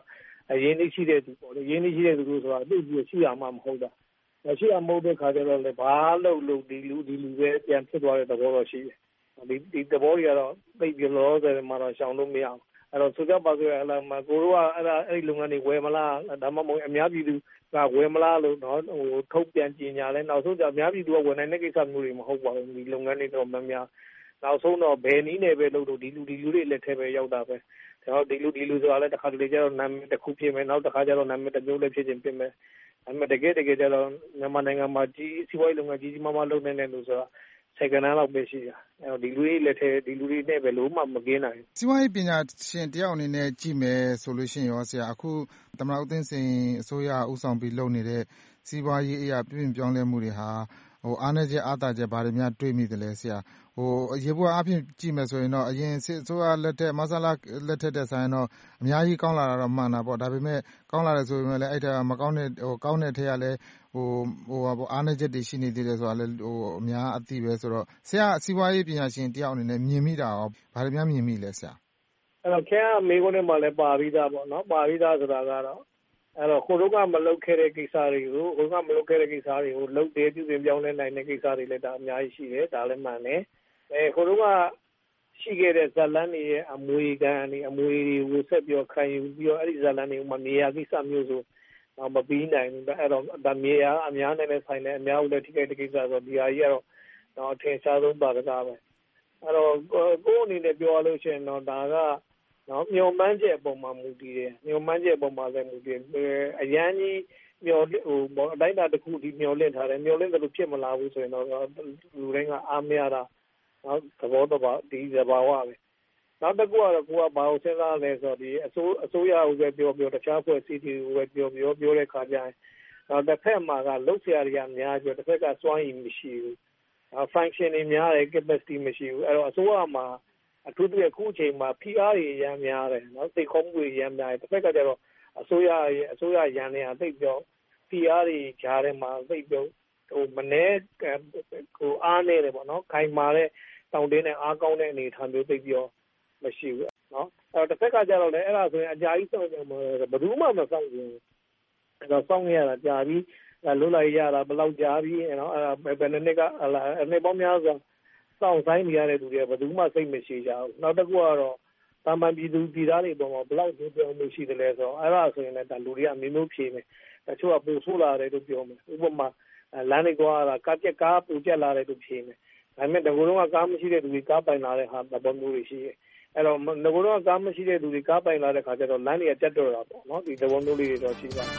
ရင်းနှီးရှိတဲ့သူပေါ့လေရင်းနှီးရှိတဲ့သူဆိုတာသိပြီးရှိရမှာမဟုတ်တာရှိရမဟုတ်တဲ့ခါကျတော့လေဘာလို့လို့ဒီလူဒီလူပဲပြန်ဖြစ်သွားတဲ့သဘောတော့ရှိတယ်ဒီဒီသဘောတွေကတော့သိပြီးလောဆယ်မှာတော့ရှောင်လို့မရအောင်အဲ့တော့ဆိုကြပါစို့အဲ့လိုမှကိုတို့ကအဲ့ဒါအဲ့ဒီလုပ်ငန်းတွေဝယ်မလားဒါမှမဟုတ်အများပြည်သူကဝယ်မလားလို့နော်ဟိုထုတ်ပြန်ကြေညာလဲနောက်ဆုံးကျအများပြည်သူကဝယ်နိုင်တဲ့ကိစ္စမျိုးတွေမဟုတ်ပါဘူးဒီလုပ်ငန်းတွေတော့များများနောက်ဆုံးတော့ဘယ်နည်းနဲ့ပဲလုပ်လို့ဒီလူဒီလူတွေလက်ထဲပဲရောက်တာပဲဒါတော့ဒီလူဒီလူဆိုတာလဲတစ်ခါတလေကျတော့နာမည်တစ်ခုဖြစ်မယ်နောက်တစ်ခါကျတော့နာမည်တစ်မျိုးလည်းဖြစ်ခြင်းဖြစ်မယ်အမှတကယ်တကယ်ကျတော့မြန်မာနိုင်ငံမှာကြီးစီးပွားရေးလုပ်ငန်းကြီးကြီးမားမားလုပ်နေတဲ့လူဆိုတာsecond hand လောက်ပဲရှိတာအဲဒီလူတွေလက်ထဲဒီလူတွေနဲ့ပဲလုံးဝမကင်းနိုင်
စီးပွားရေးပညာရှင်တယောက်အနေနဲ့ကြည့်မယ်ဆိုလို့ရှိရင်ရောဆရာအခုသမ္မတဦးသိန်းစိန်အစိုးရဦးဆောင်ပြီးလုပ်နေတဲ့စီးပွားရေးအရာပြည်ပြင်ပြောင်းလဲမှုတွေဟာဟိုအားနည်းချက်အားသာချက်ဘာတွေများတွေးမိတယ်လဲဆရာဟိုရေပေါ်အပြင်ကြည့်မယ်ဆိုရင်တော့အရင်စစ်အစိုးရလက်ထက်မဆလာလက်ထက်တဲ့ဆိုင်တော့အများကြီးကောင်းလာတာတော့မှန်တာပေါ့ဒါပေမဲ့ကောင်းလာတယ်ဆိုပေမဲ့လည်းအဲ့ဒါမကောင်းတဲ့ဟိုကောင်းတဲ့ထက်ကလည်းဟိုဟိုဟာအားနည်းချက်တွေရှိနေသေးတယ်ဆိုတာလည်းဟိုအများအသိပဲဆိုတော့ဆရာစီးပွားရေးပညာရှင်တယောက်အနေနဲ့မြင်မိတာရောဘာတွေများမြင်မိလဲဆရာ
အဲ့တော့ခင်ဗျာမိကုန်းထဲမှာလည်းပါပြီးသားပေါ့နော်ပါပြီးသားဆိုတာကတော့အဲ့တော့ကိုတို့ကမလုပ်ခဲ့တဲ့ကိစ္စတွေကိုကိုကမလုပ်ခဲ့တဲ့ကိစ္စတွေကိုလုပ်တယ်ပြုပြင်ပြောင်းလဲနိုင်တဲ့ကိစ္စတွေလည်းဒါအများကြီးရှိတယ်ဒါလည်းမှန်တယ်အဲကိုတို့ကရှိခဲ့တဲ့ဇလန်းတွေရဲ့အမွေခံတွေအမွေတွေကိုဆက်ပြီးခံယူပြီးတော့အဲ့ဒီဇလန်းတွေမှာမြေယာကိစ္စမျိုးဆိုတော့မပြီးနိုင်ဘူးအဲ့တော့ဒါမြေယာအများနဲ့လည်းဆိုင်တယ်အများဦးလည်းထိခိုက်တဲ့ကိစ္စဆိုတော့ဒီဟာကြီးကတော့တော့အထင်ရှားဆုံးပါကစားပဲအဲ့တော့ကိုယ်အနေနဲ့ပြောရလို့ရှိရင်တော့ဒါကနော်မျောမှန်းချက်အပေါ်မှာမူတည်တယ်မျောမှန်းချက်အပေါ်မှာလည်းမူတည်အရန်ကြီးမျောဟိုအတိုင်းတာတစ်ခုဒီမျောလင့်ထားတယ်မျောလင့်တယ်လို့ဖြစ်မလာဘူးဆိုရင်တော့လူတိုင်းကအားမရတာနော်သဘောတဘာဒီသဘာဝပဲနောက်တစ်ခုကတော့ကိုကဘာလို့စဉ်းစားလဲဆိုတော့ဒီအစိုးအစိုးရကိုပဲပြောပြောတခြားဖွဲ့စည်းတွေကိုပဲပြောပြောပြောတဲ့ခါကျရင်တော့တစ်ဖက်မှာကလုတ်ဆရာတွေကများပြီးတစ်ဖက်ကစွမ်းရည်မရှိဘူး function တွေများတယ် capacity မရှိဘူးအဲ့တော့အစိုးရမှာအထူးသဖြင့်အခုအချိန်မှာ P R တွေရမ်းများတယ်နော်စိတ်ခေါ်မှုတွေရမ်းများတယ်တစ်ဖက်ကကျတော့အစိုးရရဲ့အစိုးရရန်နေတာသိပြော P R တွေကြားထဲမှာသိပြောဟိုမနေ့ကိုအားနေတယ်ပေါ့နော်ခိုင်မာတဲ့တောင်းတင်းနဲ့အားကောင်းတဲ့အနေထားမျိုးသိပြောမရှိဘူးနော်အဲ့တော့တစ်ဖက်ကကျတော့လည်းအဲ့ဒါဆိုရင်အကြာကြီးစောင့်နေမှာဘယ်သူမှမစောင့်ဘူးအဲ့တော့စောင့်ရတာကြာပြီးလွတ်လိုက်ရတာဘယ်လောက်ကြာပြီးနော်အဲ့ဘယ်နှစ်ကအနေပေါင်းများစွာစောင့်ဆိုင်နေရတဲ့လူတွေကဘယ်သူမှစိတ်မရှိကြဘူးနောက်တစ်ခုကတော့တာမန်ပြည်သူပြည်သားတွေပေါ်မှာဘယ်လောက်ကြိုးပြောမှုရှိတယ်လဲဆိုတော့အဲ့ဒါဆိုရင်လည်းဒါလူတွေကအမျိုးမျိုးဖြေမယ်တချို့ကပူဆိုးလာတယ်လို့ပြောမယ်ဥပမာလမ်းတွေသွားတာကားပြက်ကားပူပြက်လာတယ်လို့ဖြေမယ်ဒါပေမဲ့ငကိုယ်တော့ကားမရှိတဲ့လူတွေကားပိုင်လာတဲ့ဟာသဘောမျိုးတွေရှိတယ်အဲ့တော့ငကိုယ်တော့ကားမရှိတဲ့လူတွေကားပိုင်လာတဲ့ခါကျတော့လမ်းတွေကတက်တော့တာပေါ့နော်ဒီသဘောမျိုးလေးတွေတော့ရှိပါတယ်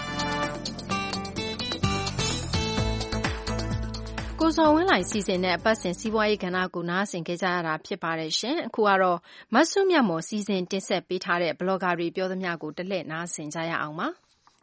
ကိုစောဝင်းလှိုင်စီစဉ်တဲ့အပတ်စဉ်စီးပွားရေးကဏ္ဍကိုနားဆင်ခဲ့ကြရတာဖြစ်ပါတယ်ရှင်အခုကတော့မဆုမြတ်မော်စီစဉ်တင်ဆက်ပေးထားတဲ့ဘလော့ဂါတွေပြောသမျှကိုတလှည့်နားဆင်ကြရအောင်ပါ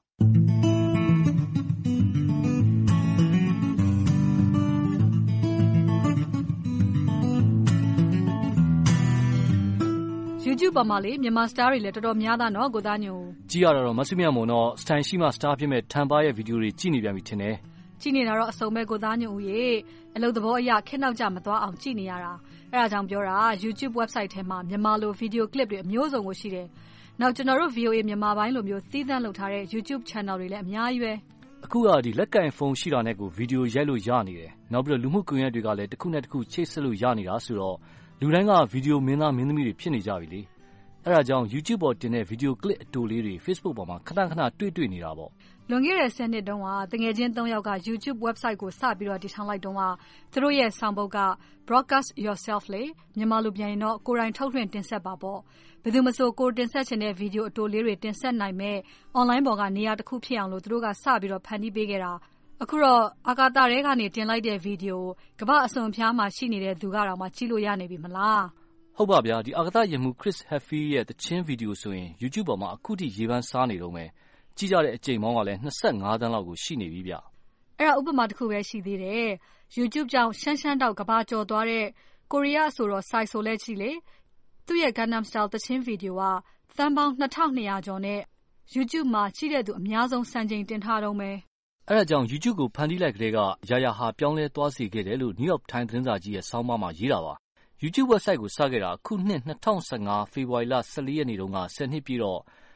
YouTube ပေါ်မှာလေမြန်မာ star တွေလည်းတော်တော်များသားနော်ကိုသားညို
ကြည့်ရတော့မဆုမြတ်မော်တော့ style ရှိမှ star ဖြစ်မဲ့ထန်ပါရဲ့ဗီဒီယိုတွေကြည့်နေပြန်ပြီထင်တယ်
ကြည့်နေတာတော့အစုံပဲကိုသားညိုဦးရေအလုပ်သဘောအရခက်နောက်ကြမသွားအောင်ကြည့်နေရတာအဲဒါကြောင့်ပြောတာ YouTube website ထဲမှာမြန်မာလို video clip တွေအမျိုးစုံကိုရှိတယ်နောက်ကျွန်တော်တို့ V O A မြန်မာပိုင်းလိုမျိုးသီးသန့်လုပ်ထားတဲ့ YouTube channel တွေလည်းအများကြီးပဲ
အခုကဒီလက်ကင်ဖုန်းရှိတာနဲ့ကိုဗီဒီယိုရိုက်လို့ရနေတယ်နောက်ပြီးတော့လူမှုကွန်ရက်တွေကလည်းတစ်ခုနဲ့တစ်ခုချိတ်ဆက်လို့ရနေတာဆိုတော့လူတိုင်းကဗီဒီယိုမင်းသားမင်းသမီးတွေဖြစ်နေကြပြီလေအဲ့ဒါကြောင့် YouTube ပေါ်တင်တဲ့ဗီဒီယို clip အတူလေးတွေ Facebook ပေါ်မှာခဏခဏတွေ့တွေ့နေတာပေါ့
လွန်ခဲ့တဲ့ဆယ်နှစ်တုန်းကတငယ်ချင်းသုံးယောက်က YouTube website ကိုစပြီးတော့တည်ထောင်လိုက်တုန်းကသူတို့ရဲ့ဆောင်ပုဒ်က broadcast yourself လေမြန်မာလိုပြန်ရင်တော့ကိုယ်တိုင်ထုတ်လွှင့်တင်ဆက်ပါပေါ့ဘယ်သူမဆိုကိုတင်ဆက်ချင်တဲ့ဗီဒီယိုအတူလေးတွေတင်ဆက်နိုင်မဲ့ online ပေါ်ကနေရာတစ်ခုဖြစ်အောင်လို့သူတို့ကစပြီးတော့ဖန်တီးပေးခဲ့တာအခုတော့အာကာသထဲကနေတင်လိုက်တဲ့ဗီဒီယိုကမ္ဘာအစုံအပြားမှာရှိနေတဲ့သူကတော့မှကြည့်လို့ရနေပြီမလား
ဟုတ်ပါဗျာဒီအာကာသယာဉ်မှူး Chris Hadfield ရဲ့တခြင်းဗီဒီယိုဆိုရင် YouTube ပေါ်မှာအခုထိရေပန်းစားနေတော့မယ်ကြည့်ကြတဲ့အကြိမ်ပေါင်းကလည်းနှစ်ဆယ့်ငါးသန်းလောက်ကိုရှိနေပြီဗျ
အဲ့ဒါဥပမာတစ်ခုပဲရှိသေးတယ် YouTube ကြောင့်ရှမ်းရှမ်းတောက်ကဘာကျော်သွားတဲ့ကိုရီးယားဆိုတော့စိုက်ဆိုလဲကြည့်လေသူ့ရဲ့ Gangnam Style တခြင်းဗီဒီယိုကသန်းပေါင်းနှစ်ထောင်နှစ်ရာကျော်နဲ့ YouTube မှာကြည့်တဲ့သူအများဆုံးစံချိန်တင်ထားတော့မယ်
အဲ့ဒါကြောင့် YouTube ကိုဖန်တီးလိုက်ကလေးကရာရာဟာပြောင်းလဲသွားစေခဲ့တယ်လို့ New York Times သတင်းစာကြီးရဲ့ဆောင်းပါးမှာရေးတာပါYouTube website ကိုစခဲ့တာအခုနှစ်၂၀၁၅ဖေဖော်ဝါရီလ၁၄ရက်နေ့တုန်းကဆယ်နှစ်ပြည့်တော့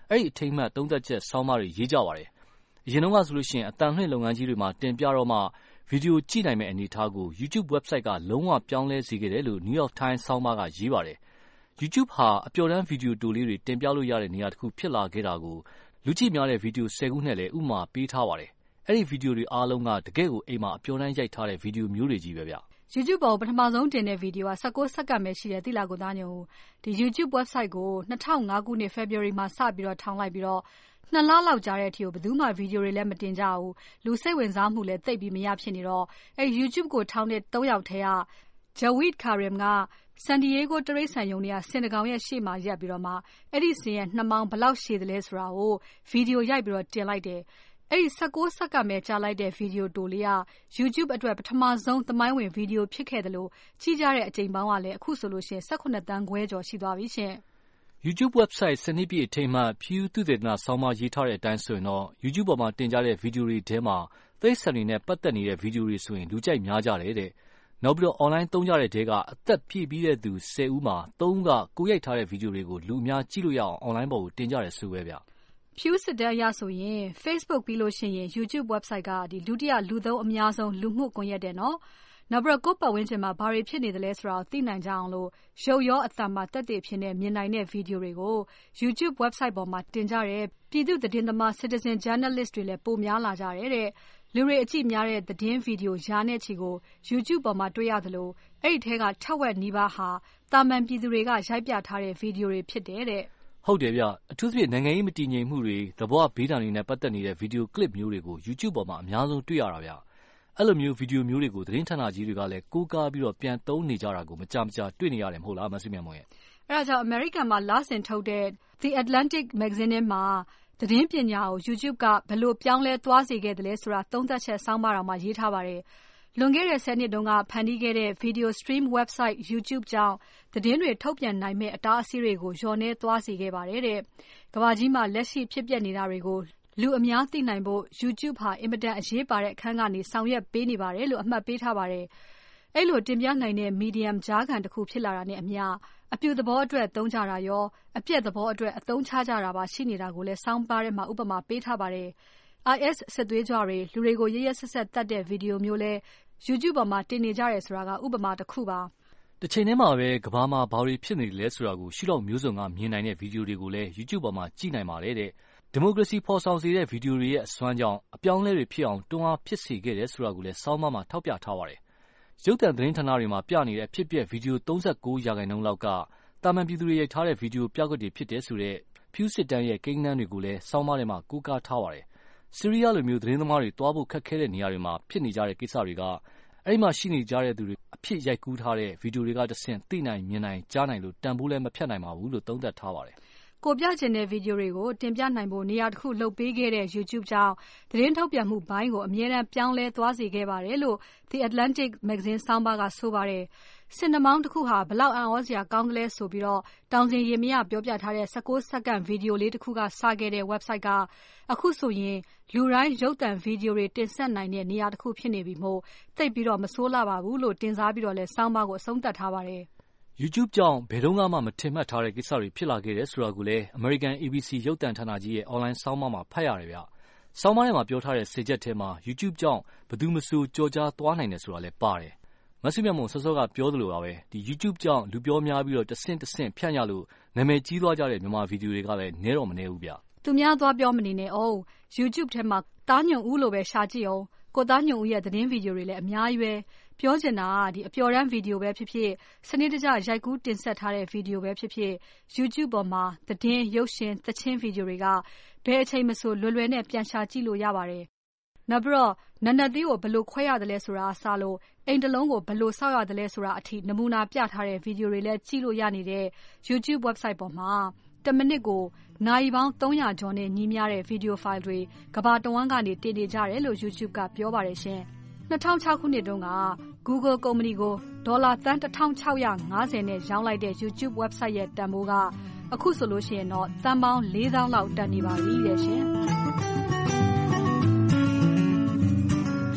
အဲ့ဒီအထိမ်းအမှတ်သုံးသက်ချက်ဆောင်းပါးတွေရေးကြပါတယ်အရင်တုန်းကဆိုလို့ရှိရင်အတန်လှည့်လုပ်ငန်းကြီးတွေမှာတင်ပြတော့မှဗီဒီယိုကြည့်နိုင်မယ့်အနေအထားကို YouTube website ကလုံးဝပြောင်းလဲစေခဲ့တယ်လို့ New York Times ဆောင်းပါးကရေးပါတယ်။ YouTube ဟာအပျော်တမ်းဗီဒီယိုတိုလေးတွေတင်ပြလို့ရတဲ့နေရာတစ်ခုဖြစ်လာခဲ့တာကိုလူကြည့်များတဲ့ဗီဒီယိုဆယ်ခုနဲ့လည်းဥပမာပေးထားပါတယ်။အဲ့ဒီဗီဒီယိုတွေအားလုံးကတကယ့်ကိုအိမ်မှာအပျော်တမ်းရိုက်ထားတဲ့ဗီဒီယိုမျိုးတွေကြီးပဲဗျ။
YouTube ပေါ်ပထမဆုံးတင်တဲ့ဗီဒီယိုက၁၉စက္ကန့်ပဲရှိတယ်သိလားကိုသားညုံဒီ YouTube website ကို၂၀၀၅ခုနှစ် February မှာစပြီးတော့ထောင်လိုက်ပြီးတော့နှစ်လလောက်ကြာတဲ့အထိကိုဘယ်သူမှဗီဒီယိုတွေလည်းမတင်ကြဘူးလူစိတ်ဝင်စားမှုလည်းသိပ်ပြီးမရဖြစ်နေတော့အဲ YouTube ကိုထောင်တဲ့၃ယောက်ထဲက Jawed Karim က San Diego တရိတ်ဆန်ယုံတွေကစင်တကောင်ရဲ့ရှေ့မှာရပ်ပြီးတော့မှအဲ့ဒီစင်ရဲ့နှမောင်းဘလောက်ရှည်တယ်လဲဆိုတာကိုဗီဒီယိုရိုက်ပြီးတော့တင်လိုက်တယ်အဲ့ဒီ၁၉စက္ကန့်ပဲကြာလိုက်တဲ့ဗီဒီယိုတိုလေးက YouTube အတွက်ပထမဆုံးသမိုင်းဝင်ဗီဒီယိုဖြစ်ခဲ့တယ်လို့ကြီးကြတဲ့အကြိမ်ပေါင်းကလည်းအခုဆိုလို့ရှိရင်၁၈တန်းခွဲကျော်ရှိသွားပြီရှင်။
YouTube website စနစ်ပြည့်အထိမ်းအမှတ် Pew သုတေသနဆောင်းပါးရေးထားတဲ့အတိုင်းဆိုရင်တော့ YouTube ပေါ်မှာတင်ကြတဲ့ဗီဒီယိုတွေထဲမှာသိဆန်တွေနဲ့ပတ်သက်နေတဲ့ဗီဒီယိုတွေဆိုရင်လူကြိုက်များကြတယ်တဲ့။နောက်ပြီးတော့ online သုံးကြတဲ့တဲကအသက်ပြည့်ပြီးတဲ့သူ၁၀ဦးမှာ၃ဦးကကိုရိုက်ထားတဲ့ဗီဒီယိုတွေကိုလူအများကြည့်လို့ရအောင် online ပေါ်ကိုတင်ကြတယ်ဆိုပဲဗျ။
Pew စစ်တမ်းအရဆိုရင် Facebook ပြီးလို့ရှိရင် YouTube website ကဒီလူတစ်ယောက်လူသုံးအများဆုံးလူမှုကွန်ရက်တဲ့နော်။နောက်ပြီးတော့ကိုယ့်ပတ်ဝန်းကျင်မှာဘာတွေဖြစ်နေသလဲဆိုတာကိုသိနိုင်ကြအောင်လို့ရုပ်ရောအသံမှာတက်တည်ဖြစ်နေမြင်နိုင်တဲ့ဗီဒီယိုတွေကို YouTube website ပေါ်မှာတင်ကြတဲ့ပြည်သူသတင်းသမား citizen journalist တွေလည်းပိုများလာကြတယ်တဲ့။လူတွေအကြည့်များတဲ့သတင်းဗီဒီယိုရာနဲ့ချီကို YouTube ပေါ်မှာတွေ့ရသလိုအဲ့ဒီထဲကထက်ဝက်နီးပါးဟာတာမန်ပြည်သူတွေကရိုက်ပြထားတဲ့ဗီဒီယိုတွေဖြစ်တယ်တဲ့
။ဟုတ်တယ်ဗျအထူးသဖြင့်နိုင်ငံရေးမတည်ငြိမ်မှုတွေသဘောဘေးဒဏ်တွေနဲ့ပတ်သက်နေတဲ့ဗီဒီယို clip မျိုးတွေကို YouTube ပေါ်မှာအများဆုံးတွေ့ရတာဗျအဲ့လိုမျိုးဗီဒီယိုမျိုးတွေကိုသတင်းဌာနကြီးတွေကလည်းကိုးကားပြီးတော့ပြန်သုံးနေကြတာကိုမကြာမကြာတွေ့နေရတယ်မဟုတ်လားမဆုမြတ်မွန်ရဲ့
အဲ့ဒါကြောင့် American မှာလစဉ်ထုတ်တဲ့ The Atlantic Magazine မှာသတင်းပညာကို YouTube ကဘယ်လိုပြောင်းလဲသွားစေခဲ့တယ်လဲဆိုတာသုံးသပ်ချက်ဆောင်းပါးတော်မှာရေးထားပါတယ်လွန်ခဲ့တဲ့ဆယ်နှစ်တုန်းကဖန်တီးခဲ့တဲ့ Video Stream Website YouTube ကြောင့်သတင်းတွေထုတ်ပြန်နိုင်မဲ့အတားအဆီးတွေကိုလျော့နှဲသွားစေခဲ့ပါတယ်တဲ့။ကမ္ဘာကြီးမှာလက်ရှိဖြစ်ပျက်နေတာတွေကိုလူအများသိနိုင်ဖို့ YouTube ဟာအင်မတန်အရေးပါတဲ့အခန်းကနေဆောင်ရွက်ပေးနေပါတယ်လို့အမှတ်ပေးထားပါတယ်။အဲ့လိုတင်ပြနိုင်တဲ့ medium ကြားခံတစ်ခုဖြစ်လာတာနဲ့အမျှအပြုသဘောအတွက်သုံးကြတာရောအပြည့်သဘောအတွက်အသုံးချကြတာပါရှိနေတာကိုလည်းစောင်းပါးထဲမှာဥပမာပေးထားပါတယ်။ I S စစ်သွေးကြွတွေလူတွေကိုရရဆက်ဆက်တတ်တဲ့ဗီဒီယိုမျိုးလဲ YouTube ပေါ်မှာတင်နေကြတယ်ဆိုတာကဥပမာတစ်ခုပါ
။တစ်ချိန်တည်းမှာပဲကမ္ဘာမှာဘာတွေဖြစ်နေလဲဆိုတာကိုရှုထောင့်မျိုးစုံကမြင်နိုင်တဲ့ဗီဒီယိုတွေကိုလည်း YouTube ပေါ်မှာကြည့်နိုင်ပါတယ်တဲ့။ဒီမိုကရေစီဖော်ဆောင်စေတဲ့ဗီဒီယိုတွေရဲ့အစွမ်းကြောင့်အပြောင်းအလဲတွေဖြစ်အောင်တွန်းအားဖြစ်စေခဲ့တယ်ဆိုတာကိုလည်းဆောင်းပါးမှာထောက်ပြထားပါတယ်။ရုပ်သံသတင်းဌာနတွေမှာပြနေတဲ့အဖြစ်အပျက်ဗီဒီယို၃၉ရာခိုင်နှုန်းလောက်ကတာမန်ပြည်သူတွေရိုက်ထားတဲ့ဗီဒီယိုပြကွက်တွေဖြစ်တယ်ဆိုတဲ့ Pew စစ်တမ်းရဲ့ကိန်းဂဏန်းတွေကိုလည်းဆောင်းပါးထဲမှာကိုးကားထားပါတယ်။ဆီးရီးယားလိုမျိုးသတင်းသမားတွေသွားဖို့ခက်ခဲတဲ့နေရာတွေမှာဖြစ်နေကြတဲ့ကိစ္စတွေကအဲ့ဒီမှာရှိနေကြတဲ့သူတွေအဖြစ်ရိုက်ကူးထားတဲ့ဗီဒီယိုတွေကတဆင့်သိနိုင်မြင်နိုင်ကြားနိုင်လို့တန်ဖိုးလည်းမဖြတ်နိုင်ပါဘူးလို့သုံးသပ်ထားပါတယ်
။ကိုပြချင်တဲ့ဗီဒီယိုတွေကိုတင်ပြနိုင်ဖို့နေရာတစ်ခုလုပ်ပေးခဲ့တဲ့ YouTube ကြောင့်သတင်းထုတ်ပြန်မှုဘိုင်းကိုအမြဲတမ်းပြောင်းလဲသွားစေခဲ့ပါတယ်လို့ The Atlantic Magazine ဆောင်းပါးကဆိုပါတယ်။စင်နှမောင်းတစ်ခုဟာဘလောက်အံ့ဩစရာကောင်းကလေးဆိုပြီးတော့တောင်စင်ရေမရပြောပြထားတဲ့၁၉စက္ကန့်ဗီဒီယိုလေးတစ်ခုကစခဲ့တဲ့ website ကအခုဆိုရင်လူတိုင်းရုပ်သံဗီဒီယိုတွေတင်ဆက်နိုင်တဲ့နေရာတစ်ခုဖြစ်နေပြီမို့သိပ်ပြီးတော့မဆိုးလာပါဘူးလို့တင်စားပြီးတော့လဲဆောင်းပါးကိုအဆုံးသတ်ထားပါတယ်
။ YouTube ကြောင့်ဘယ်တော့မှမထင်မှတ်ထားတဲ့ကိစ္စတွေဖြစ်လာခဲ့တယ်ဆိုတာကိုလည်း American A B C ရုပ်သံဌာနကြီးရဲ့ online ဆောင်းပါးမှာဖတ်ရတယ်ဗျ။ဆောင်းပါးထဲမှာပြောထားတဲ့ဆယ်ချက်ထဲမှာ YouTube ကြောင့်ဘယ်သူမဆိုကြော်ကြားသွားနိုင်တယ်ဆိုတာလည်းပါတယ်။မဆုမြတ်မွန်စောစောကပြောသလိုပါပဲဒီ YouTube ကြောင့်လူပြောများပြီးတော့တဆင့်တဆင့်ဖြန့်ရလို့နာမည်ကြီးသွားကြတဲ့မြန်မာဗီဒီယိုတွေကလည်းနဲတော့မနေဘူးဗျ
။သူများသွားပြောမနေနဲ့အောင် YouTube ထဲမှာတားညွန့်ဦးလို့ပဲရှာကြည့်အောင်ကိုသားညွန့်ဦးရဲ့သတင်းဗီဒီယိုတွေလည်းအများကြီးပဲပြောချင်တာကဒီအပျော်တမ်းဗီဒီယိုပဲဖြစ်ဖြစ်စနစ်တကျရိုက်ကူးတင်ဆက်ထားတဲ့ဗီဒီယိုပဲဖြစ်ဖြစ် YouTube ပေါ်မှာသတင်းရုပ်ရှင်သချင်းဗီဒီယိုတွေကဘယ်အချိန်မဆိုလွယ်လွယ်နဲ့ပြန်ရှာကြည့်လို့ရပါတယ်။နောက်ပြီးတော့နက်နက်သေးကိုဘယ်လိုခွဲရတယ်လဲဆိုတာအစားလို့အိမ်တလုံးကိုဘယ်လိုစောက်ရတယ်လဲဆိုတာအထိနမူနာပြထားတဲ့ဗီဒီယိုတွေလည်းကြည့်လို့ရနေတဲ့ YouTube website ပေါ်မှာတမိနစ်ကိုနာရီပေါင်းသုံးရာကျော်နဲ့ညီမျှတဲ့ဗီဒီယိုဖိုင်တွေကမ္ဘာတဝန်းကနေတင်နေကြတယ်လို့ YouTube ကပြောပါတယ်ရှင်။၂၀၀၆ခုနှစ်တုန်းက Google ကုမ္ပဏီကိုဒေါ်လာသန်းတစ်ထောင်ခြောက်ရာငါးဆယ်နဲ့ရောင်းလိုက်တဲ့ YouTube website ရဲ့တန်ဖိုးကအခုဆိုလို့ရှိရင်တော့သန်းပေါင်းလေးသောင်းလောက်တန်နေပါပြီတဲ့ရှင်။မ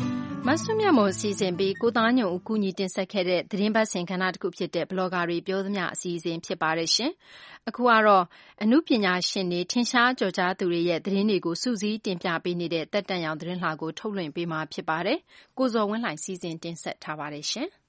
ဆုမြတ်မွန်စီစဉ်ပြီးကိုသားညုံဦးကူညီတင်ဆက်ခဲ့တဲ့သတင်းပတ်စဉ်ကဏ္ဍတစ်ခုဖြစ်တဲ့ဘလော့ဂါတွေပြောသမျှအစီအစဉ်ဖြစ်ပါတယ်ရှင်။အခုကတော့အနုပညာရှင်တွေထင်ရှားကျော်ကြားသူတွေရဲ့သတင်းတွေကိုစုစည်းတင်ပြပေးနေတဲ့တက်တန်ရောင်သတင်းလှကိုထုတ်လွှင့်ပေးမှာဖြစ်ပါတယ်။ကိုဇော်ဝင်းလှိုင်စီစဉ်တင်ဆက်ထားပါတယ်ရှင်။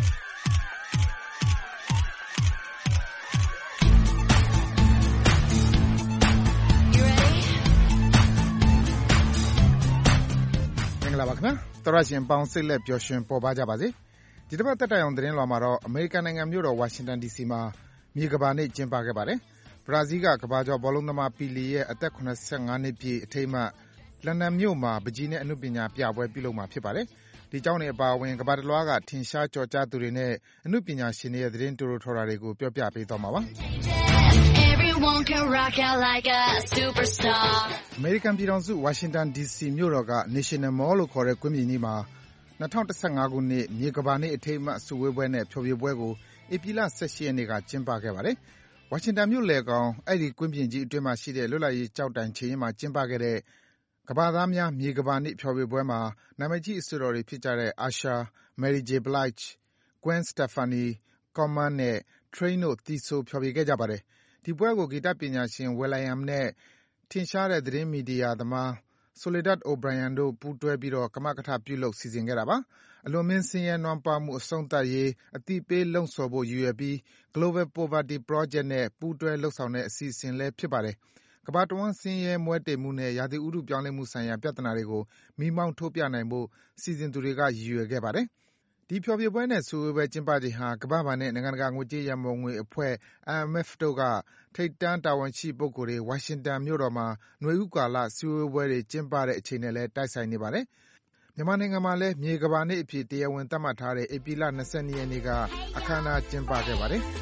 လာပါခင်ဗျာတော်ရရှင်ပေါင်းစိတ်လက်ပျော်ရွှင်ပေါ်ပါကြပါစေဒီတစ်ပတ်တက်တိုင်အောင်သတင်းလွှာမှာတော့အမေရိကန်နိုင်ငံမြို့တော်ဝါရှင်တန်ဒီစီမှာမြေကဘာနေ့ကျင်းပခဲ့ပါတယ်ဘရာဇီးကကဘာကျော်ဘောလုံးသမားပီလီရဲ့အသက်၇၅နှစ်ပြည့်အထိမ်းအမှတ်လန်ဒန်မြို့မှာပကြီးနဲ့အနုပညာပြပွဲပြုလုပ်မှာဖြစ်ပါတယ်ဒီကြောင့်နေအပါအဝင်ကဘာတလွှားကထင်ရှားကျော်ကြားသူတွေနဲ့အနုပညာရှင်တွေရဲ့သတင်းတူတူထော်တာတွေကိုပြောပြပေးသွားမှာပါEveryone can rock out like a superstar အမေရိကန်ပြည်ထောင်စုဝါရှင်တန်ဒီစီမြို့တော်က National Mall လို့ခေါ်တဲ့ကွင်းပြင်ကြီးမှာ၂၀၁၅ခုနှစ်မြေကဘာနေ့အထိမ်းအမှတ်စုဝေးပွဲနဲ့ဖျော်ဖြေပွဲကိုဧပြီလ၁၈ရက်နေ့ကကျင်းပခဲ့ပါတယ်။ဝါရှင်တန်မြို့လယ်ကောင်အဲ့ဒီကွင်းပြင်ကြီးအတွင်းမှာရှိတဲ့လွတ်လပ်ရေးကျောက်တိုင်ခြေရင်းမှာကျင်းပခဲ့တဲ့ကဘာသားများမြေကဘာနေ့ဖျော်ဖြေပွဲမှာနာမည်ကြီးအဆိုတော်တွေဖြစ်ကြတဲ့ Usher, Mary J. Blige, Gwen Stefani, Common နဲ့ Train တို့သီဆိုဖျော်ဖြေခဲ့ကြပါတယ်။ဒီပွဲကိုဂီတပညာရှင် Will.i.am နဲ့ထင်ရှားတဲ့သတင်းမီဒီယာသမား Soledad O'Brien တို့ပူးတွဲပြီးကမကထပြုလုပ်စီစဉ်ခဲ့တာပါ။အလွန်မင်းဆင်းရဲနွမ်းပါးမှုအဆုံးသတ်ရေးအသိပေးလှုံ့ဆော်ဖို့ရည်ရွယ်ပြီး Global Poverty Project နဲ့ပူးတွဲလုပ်ဆောင်တဲ့အစီအစဉ်လည်းဖြစ်ပါတယ်။ကမ္ဘာတဝန်းဆင်းရဲမွဲတေမှုနဲ့ရာသီဥတုပြောင်းလဲမှုဆိုင်ရာပြဿနာတွေကိုမီးမောင်းထိုးပြနိုင်ဖို့စီစဉ်သူတွေကရည်ရွယ်ခဲ့ပါတယ်။ဒီဖျော်ဖြေပွဲနဲ့စုဝေးပွဲကျင်းပချိန်ဟာကမ္ဘာ့ဘဏ်နဲ့နိုင်ငံတကာငွေကြေးရန်ပုံငွေအဖွဲ့ I M F တို့ကထိပ်တန်းတာဝန်ရှိပုဂ္ဂိုလ်တွေဝါရှင်တန်မြို့တော်မှာနွေဦးကာလစုဝေးပွဲတွေကျင်းပတဲ့အချိန်နဲ့လည်းတိုက်ဆိုင်နေပါတယ်။မြန်မာနိုင်ငံမှာလည်းမြေကဘာနေ့အဖြစ်တရားဝင်သတ်မှတ်ထားတဲ့ဧပြီလ၂၂ရက်နေ့ကအခမ်းအနားကျင်းပခဲ့ပါတယ်။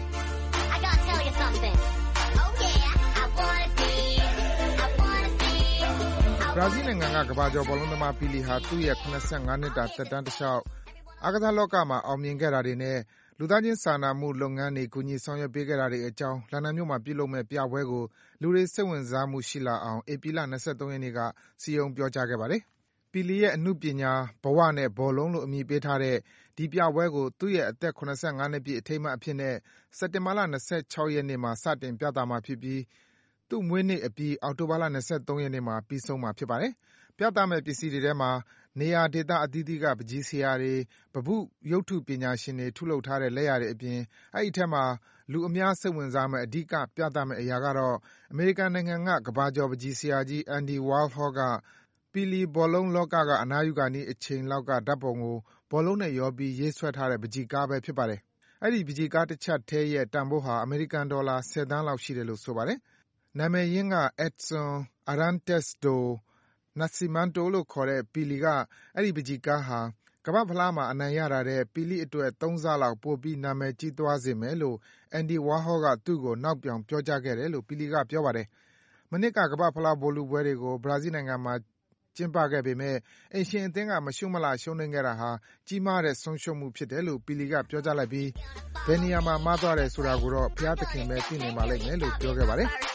ဘရာဇီးနိုင်ငံကကဘာကျော်ဘောလုံးသမားပီလီဟာသူ့ရဲ့၇၅နှစ်တာသက်တမ်းတလျှောက်အားကစားလောကမှာအောင်မြင်ခဲ့တာတွေနဲ့လူသားချင်းစာနာမှုလုပ်ငန်းတွေကူညီဆောင်ရွက်ပေးခဲ့တာတွေအကြောင်းလန်ဒန်မြို့မှာပြုလုပ်မယ့်ပြပွဲကိုလူတွေစိတ်ဝင်စားမှုရှိလာအောင်ဧပြီလ၂၃ရက်နေ့ကစည်းရုံးပြောကြားခဲ့ပါတယ်။ပီလီရဲ့အနုပညာဘဝနဲ့ဘောလုံးလို့အမည်ပေးထားတဲ့ဒီပြပွဲကိုသူ့ရဲ့အသက်၇၅နှစ်ပြည့်အထိမ်းအမှတ်အဖြစ်နဲ့စက်တင်ဘာလ၂၆ရက်နေ့မှာစတင်ပြသမှာဖြစ်ပြီးသူ့မွေးနေ့အပြီးအောက်တိုဘာလ၂၃ရက်နေ့မှာပြီးဆုံးမှာဖြစ်ပါတယ်။ပြသမယ့်ပစ္စည်းတွေထဲမှာနေရာဒေသအသီးသီးကပကြီးဆရာတွေပပုရုပ်ထုပညာရှင်တွေထုတ်လုပ်ထားတဲ့လက်ရာတွေအပြင်အဲ့ဒီထက်မှာလူအများစိတ်ဝင်စားမယ့်အဓိကပြသမယ့်အရာကတော့အမေရိကန်နိုင်ငံကကဘာကျော်ပကြီးဆရာကြီး Andy Warhol ကပီလီဘောလုံးလောကကအနားယူကာနီးအချိန်လောက်ကဓာတ်ပုံကိုဘောလုံးနဲ့ရောပြီးရေးဆွဲထားတဲ့ပကြီးကားပဲဖြစ်ပါတယ်။အဲ့ဒီပကြီးကားတစ်ချက်တည်းရဲ့တန်ဖိုးဟာအမေရိကန်ဒေါ်လာ၁၀သန်းလောက်ရှိတယ်လို့ဆိုပါတယ်။နာမည်ရင်းက Edson Arantes do Nascimento လို့ခေါ်တဲ့ပီလီကအဲ့ဒီပကြီးကားဟာကမ္ဘာ့ဖလားမှာအနိုင်ရတာတဲ့ပီလီအတွက်သုံးဆလောက်ပိုပြီးနာမည်ကြီးသွားစေမယ်လို့ Andy Warhol ကသူ့ကိုနောက်ပြောင်ပြောကြားခဲ့တယ်လို့ပီလီကပြောပါတယ်။မနှစ်ကကမ္ဘာ့ဖလားဗိုလ်လုပွဲတွေကိုဘရာဇီးနိုင်ငံမှာကျင်းပခဲ့ပေမဲ့အိမ်ရှင်အသင်းကမရှုံးမလှရှုံးနိမ့်ခဲ့တာဟာကြီးမားတဲ့ဆုံးရှုံးမှုဖြစ်တယ်လို့ပီလီကပြောကြားလိုက်ပြီးဘယ်နေရာမှာမှားသွားတယ်ဆိုတာကိုတော့ဘုရားသခင်ပဲသိနိုင်ပါလိမ့်မယ်လို့ပြောခဲ့ပါတယ်။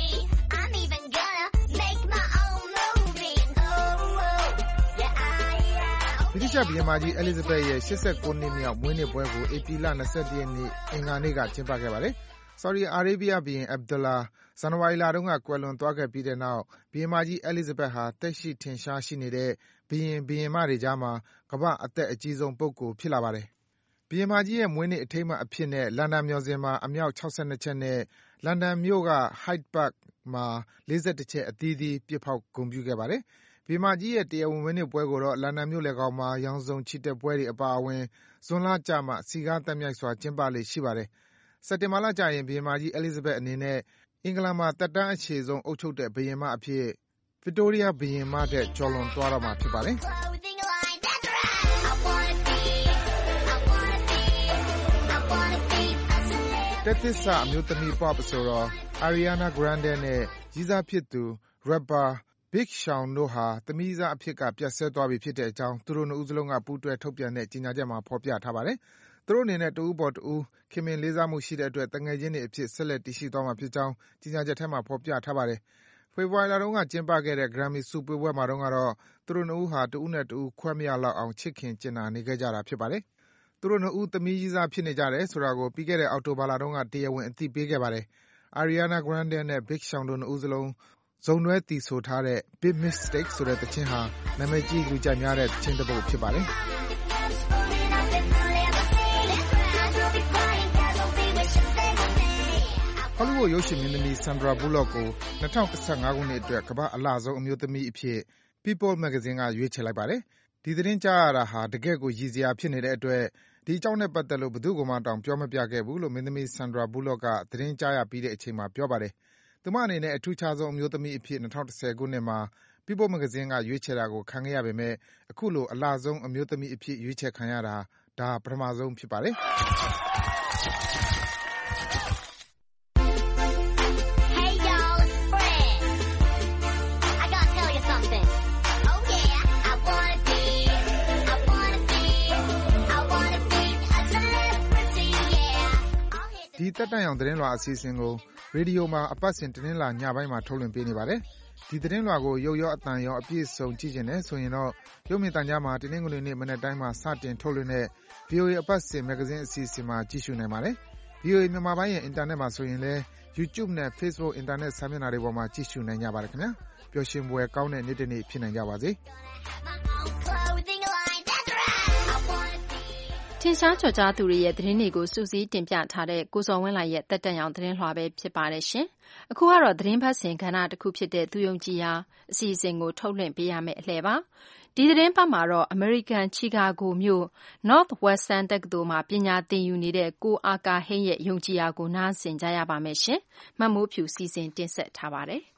ဗြိတိရှဘုရင်မကြီး Elizabeth ရဲ့၈၉နှစ်မြောက်မွေးနေ့ပွဲကိုဧပြီလ၂၁ရက်နေ့အင်္ဂါနေ့ကကျင်းပခဲ့ပါတယ်။ Saudi Arabia ဘုရင် Abdullah ဇန်နဝါရီလတုန်းကကွယ်လွန်သွားခဲ့ပြီးတဲ့နောက်ဘုရင်မကြီး Elizabeth ဟာသက်ရှိထင်ရှားရှိနေတဲ့ဘုရင်ဘုရင်မတွေကြားမှာကမ္ဘာ့အသက်အကြီးဆုံးပုဂ္ဂိုလ်ဖြစ်လာပါတယ်။ဘုရင်မကြီးရဲ့မွေးနေ့အထိမ်းအမှတ်အဖြစ်နဲ့လန်ဒန်မျှော်စင်မှာအမြောက်၆၂ချက်နဲ့လန်ဒန်မြို့က Hyde Park မှာ၄၁ချက်အသီးသီးပစ်ဖောက်ဂုဏ်ပြုခဲ့ပါတယ်။ဘုရင်မကြီးရဲ့တရားဝင်မွေးနေ့ပွဲကိုတော့လန်ဒန်မြို့လယ်ကောင်မှာရောင်စုံချီတက်ပွဲတွေအပါအဝင်ဇွန်လကျမှစည်ကားသိုက်မြိုက်စွာကျင်းပလေ့ရှိပါတယ်။စက်တင်ဘာလကျရင်ဘုရင်မကြီး Elizabeth အနေနဲ့အင်္ဂလန်မှာသက်တမ်းအရှည်ဆုံးအုပ်ချုပ်တဲ့ဘုရင်မအဖြစ် Victoria ဘုရင်မထက်ကျော်လွန်သွားတော့မှာဖြစ်ပါတယ်။တက်သစ်စအမျိုးသမီး pop ဆိုတော့ Ariana Grande နဲ့ကြီးစားဖြစ်သူ rapper Big Sean တို့ဟာသမီးစားအဖြစ်ကပြတ်ဆဲသွားပြီဖြစ်တဲ့အကြောင်းသူတို့နှစ်ဦးစလုံးကပူးတွဲထုတ်ပြန်တဲ့ကြေညာချက်မှာဖော်ပြထားပါတယ်။သူတို့အနေနဲ့တဦးပေါ်တဦးခင်မင်လေးစားမှုရှိတဲ့အတွက်တငယ်ချင်းတွေအဖြစ်ဆက်လက်တည်ရှိသွားမှာဖြစ်ကြောင်းကြေညာချက်ထဲမှာဖော်ပြထားပါတယ်။ဖေဖော်ဝါရီလတုန်းကကျင်းပခဲ့တဲ့ Grammy ဆုပေးပွဲမှာတုန်းကတော့သူတို့နှစ်ဦးဟာတဦးနဲ့တဦးခွဲမရလောက်အောင်ချစ်ခင်ကျင်နာနေခဲ့ကြတာဖြစ်ပါတယ်။သူတို့နှစ်ဦးသမီးကြီးစားဖြစ်နေကြတယ်ဆိုတာကိုပြီးခဲ့တဲ့အောက်တိုဘာလတုန်းကတရားဝင်အသိပေးခဲ့ပါတယ်။ Ariana Grande နဲ့ Big Sean တို့နှစ်ဦးစလုံးဇုံတွဲသီဆိုထားတဲ့ Big Mistake ဆိုတဲ့သချင်းဟာနာမည်ကြီးလူကြိုက်များတဲ့သချင်းတစ်ပုဒ်ဖြစ်ပါတယ်။ဟောလိဝုဒ်ရုပ်ရှင်မင်းသမီး Sandra Bullock ကို၂၀၁၅ခုနှစ်အတွက်ကမ္ဘာ့အလှဆုံးအမျိုးသမီးအဖြစ် People မဂ္ဂဇင်းကရွေးချယ်လိုက်ပါတယ်။ဒီသတင်းကြားရတာဟာတကယ့်ကိုရယ်စရာဖြစ်နေတဲ့အတွက်ဒီအကြောင်းနဲ့ပတ်သက်လို့ဘယ်သူ့ကိုမှတောင်ပြောမပြခဲ့ဘူးလို့မင်းသမီး Sandra Bullock ကသတင်းကြားရပြီးတဲ့အချိန်မှာပြောပါတယ်။သူမအနေနဲ့အထူးခြားဆုံးအမျိုးသမီးအဖြစ်၂၀၁၀ခုနှစ်မှာ People မဂ္ဂဇင်းကရွေးချယ်တာကိုခံခဲ့ရပေမဲ့အခုလိုအလှဆုံးအမျိုးသမီးအဖြစ်ရွေးချယ်ခံရတာဒါပထမဆုံးဖြစ်ပါတယ်။ဒီသက်တမ်းရောင်သတင်းလွှာအစီအစဉ်ကိုရေဒီယိုမှာအပတ်စဉ်တင်းလာညပိုင်းမှာထုတ်လွှင့်ပေးနေပါတယ်။ဒီသတင်းလွှာကိုရုပ်ရောအသံရောအပြည့်စုံကြည့်ခြင်းနဲ့ဆိုရင်တော့ရုပ်မြင်သံကြားမှာတင်းငွေနေ့မနေ့တိုင်းမှာစတင်ထုတ်လွှင့်တဲ့ ဗီအိုအေ အပတ်စဉ်မဂ္ဂဇင်းအစီအစဉ်မှာကြည့်ရှုနိုင်ပါတယ်။ ဗီအိုအေမြန်မာပိုင်းရဲ့အင်တာနက်မှာဆိုရင်လည်း YouTube နဲ့ Facebook အင်တာနက်စာမျက်နှာတွေပေါ်မှာကြည့်ရှုနိုင်ကြပါတယ်ခင်ဗျာ။ပျော်ရွှင်ဖွယ်ကောင်းတဲ့နေ့တစ်နေ့ဖြစ်နိုင်ကြပါစေ။
ထင်ရှားကျော်ကြားသူတွေရဲ့သတင်းတွေကိုစူးစီးတင်ပြထားတဲ့ကိုဇော်ဝင်းလှိုင်ရဲ့တက်တက်ရောင်သတင်းလွှာပဲဖြစ်ပါတယ်ရှင်။အခုကတော့သတင်းဖတ်စဉ်ကဏ္ဍတစ်ခုဖြစ်တဲ့သူယုံကြည်ရာအစီအစဉ်ကိုထုတ်လွှင့်ပေးရမယ့်အလှည့်ပါ။ဒီသတင်းပတ်မှာတော့အမေရိကန်ချီကာဂိုမြို့ Northwestern တက္ကသိုလ်မှာပညာသင်ယူနေတဲ့ကိုအာကာဟိန်းရဲ့ယုံကြည်ရာကိုနားဆင်ကြရပါမယ်ရှင်။မမိုးဖြူစီစဉ်တင်ဆက်ထားပါတယ်။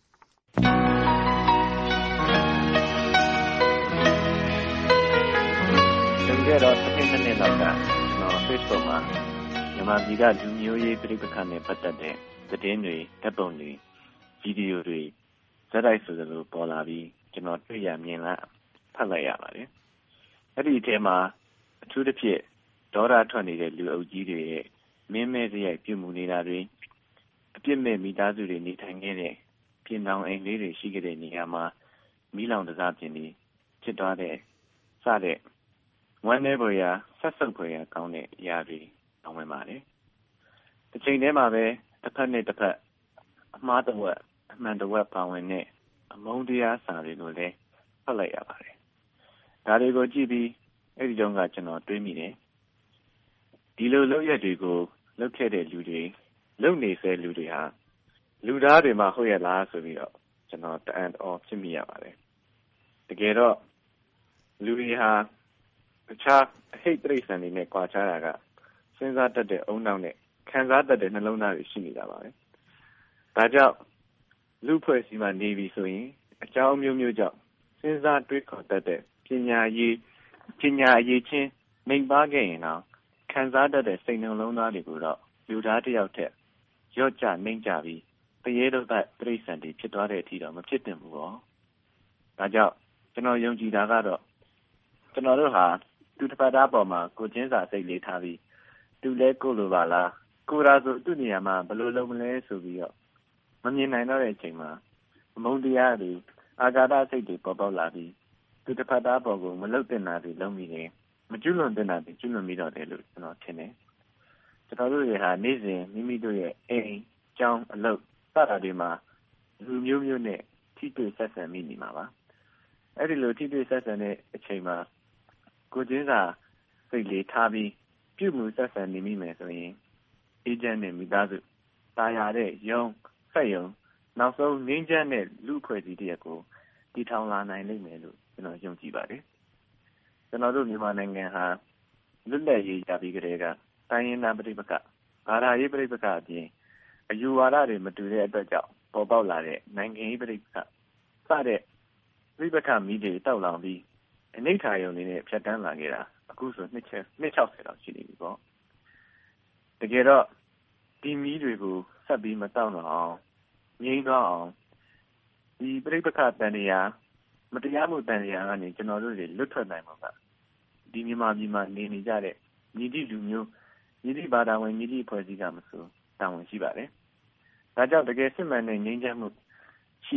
ခဲ့တော့တစ်နှစ်နှစ်လောက်ကကျွန်တော် Facebook မှာမြန်မာပြည်ကလူမျိုးရေးပြိပခါနဲ့ပတ်သက်တဲ့သတင်းတွေဓာတ်ပုံတွေဗီဒီယိုတွေဇာတ်တိုက်ဆိုသလိုပေါ်လာပြီးကျွန်တော်တွေ့ရမြင်လာဖတ်လိုက်ရပါတယ်။အဲ့ဒီအထဲမှာအထူးသဖြင့်ဒေါသထွက်နေတဲ့လူအုပ်ကြီးတွေရဲ့မင်းမဲစရိုက်ပြုမှုနေတာတွေအပြစ်မဲ့မိသားစုတွေနေထိုင်ခဲ့တဲ့ပြင်တောင်အိမ်လေးတွေရှိခဲ့တဲ့နေရာမှာမီးလောင်တစားပြင်ပြီးဖြစ်သွားတဲ့စတဲ့ဝမ်းနည်းဖွယ်ရာဆက်ဆုပ်ဖွယ်ရာကောင်းတဲ့အရာတွေတောင်းဝင်ပါတယ်။တစ်ချိန်တည်းမှာပဲတစ်ဖက်နဲ့တစ်ဖက်အမှားတဝက်အမှန်တဝက်ပါဝင်တဲ့အမုန်းတရားစာတွေကိုလည်းဖတ်လိုက်ရပါတယ်။ဒါတွေကိုကြည့်ပြီးအဲ့ဒီတုန်းကကျွန်တော်တွေးမိတယ်။ဒီလိုလုပ်ရက်တွေကိုလုပ်ခဲ့တဲ့လူတွေလုပ်နေစေလူတွေဟာလူသားတွေမှဟုတ်ရလားဆိုပြီးတော့ကျွန်တော်တအံ့အော်ဖြစ်မိရပါတယ်။တကယ်တော့လူတွေဟာတခြားအဟိတ်တိရစ္ဆာန်တွေနဲ့ကြွားချတာကစဉ်းစားတတ်တဲ့အုံနောက်နဲ့ခံစားတတ်တဲ့နှလုံးသားတွေရှိနေတာပါပဲ။ဒါကြောင့်လူဖွဲ့စီမှာနေပြီဆိုရင်အကြောင်းမျိုးမျိုးကြောင့်စဉ်းစားတွေးခေါ်တတ်တဲ့ပညာရေးပညာရေးချင်းနှိမ်ပါခဲ့ရင်တော့ခံစားတတ်တဲ့စိတ်နှလုံးသားတွေကိုတော့လူသားတစ်ယောက်ထက်ရော့ကျနှိမ်ကြပြီးတရေတော့တဲ့တိရစ္ဆာန်တွေဖြစ်သွားတဲ့အထိတော့မဖြစ်သင့်ဘူးပေါ့။ဒါကြောင့်ကျွန်တော်ယုံကြည်တာကတော့ကျွန်တော်တို့ဟာသူတစ်ပတ်သားပေါ်မှာကိုချင်းစာစိတ်လေးထားပြီးသူလဲကိုလိုပါလားကိုရာဆိုသူ့နေရာမှာဘယ်လိုလုပ်မလဲဆိုပြီးတော့မမြင်နိုင်တော့တဲ့အချိန်မှာအမုန်းတရားတွေအာဃာတစိတ်တွေပေါ်ပေါက်လာပြီးသူတစ်ပတ်သားပေါ်ကိုမလုတ်တင်တာတွေလုံးမိတယ်မကျွလွန်တင်တာတွေကျွလွန်မိတော့တယ်လို့ကျွန်တော်ထင်တယ်ကျွန်တော်တို့တွေဟာနေ့စဉ်မိမိတို့ရဲ့အိမ်ကျောင်းအလုပ်စတာတွေမှာလူမျိုးမျိုးနဲ့ထိတွေ့ဆက်ဆံမိနေမှာပါအဲ့ဒီလိုထိတွေ့ဆက်ဆံတဲ့အချိန်မှာကိုချင်းစာစိတ်လေးထားပြီးပြုမှုဆက်ဆံနေမိမယ်ဆိုရင်အေဂျင့်နဲ့မိသားစုတာယာတဲ့ယုံဆက်ယုံနောက်ဆုံးငင်းချမ်းတဲ့လူဖွဲ့စည်းတဲ့ကိုတည်ထောင်လာနိုင်လိမ့်မယ်လို့ကျွန်တော်ယုံကြည်ပါတယ်ကျွန်တော်တို့မြန်မာနိုင်ငံဟာလွတ်လပ်ရေးရပြီးကြတဲ့ကတိုင်းရင်းသားပြည်ပကဘာသာရေးပြည်ပကအပြင်အယူဝါဒတွေမတူတဲ့အတွက်ကြောင့်ပေါ်ပေါက်လာတဲ့နိုင်ငံရေးပြည်ပကစတဲ့ပြည်ပကမိတွေတောက်လောင်ပြီးအနိဋ္ဌာယုံလေးနဲ့ဖြတ်တန်းလာခဲ့တာအခုဆိုနှစ်ချက်နှစ်၆၀လောက်ရှိနေပြီပေါ့တကယ်တော့ဒီမီးတွေကိုဆက်ပြီးမတောက်တော့အောင်ငြိမ်းသွားအောင်ဒီပြိပခတန်တရားမတရားမှုတန်တရားကနေကျွန်တော်တို့တွေလွတ်ထွက်နိုင်မှာကဒီမြန်မာပြည်မှာနေနေကြတဲ့ညီတိလူမျိုးညီတိဘာသာဝင်ညီတိဖွဲ့စည်းကမဆိုတာဝန်ရှိပါတယ်ဒါကြောင့်တကယ်စစ်မှန်တဲ့ငြိမ်းချမ်းမှုရှိတဲ့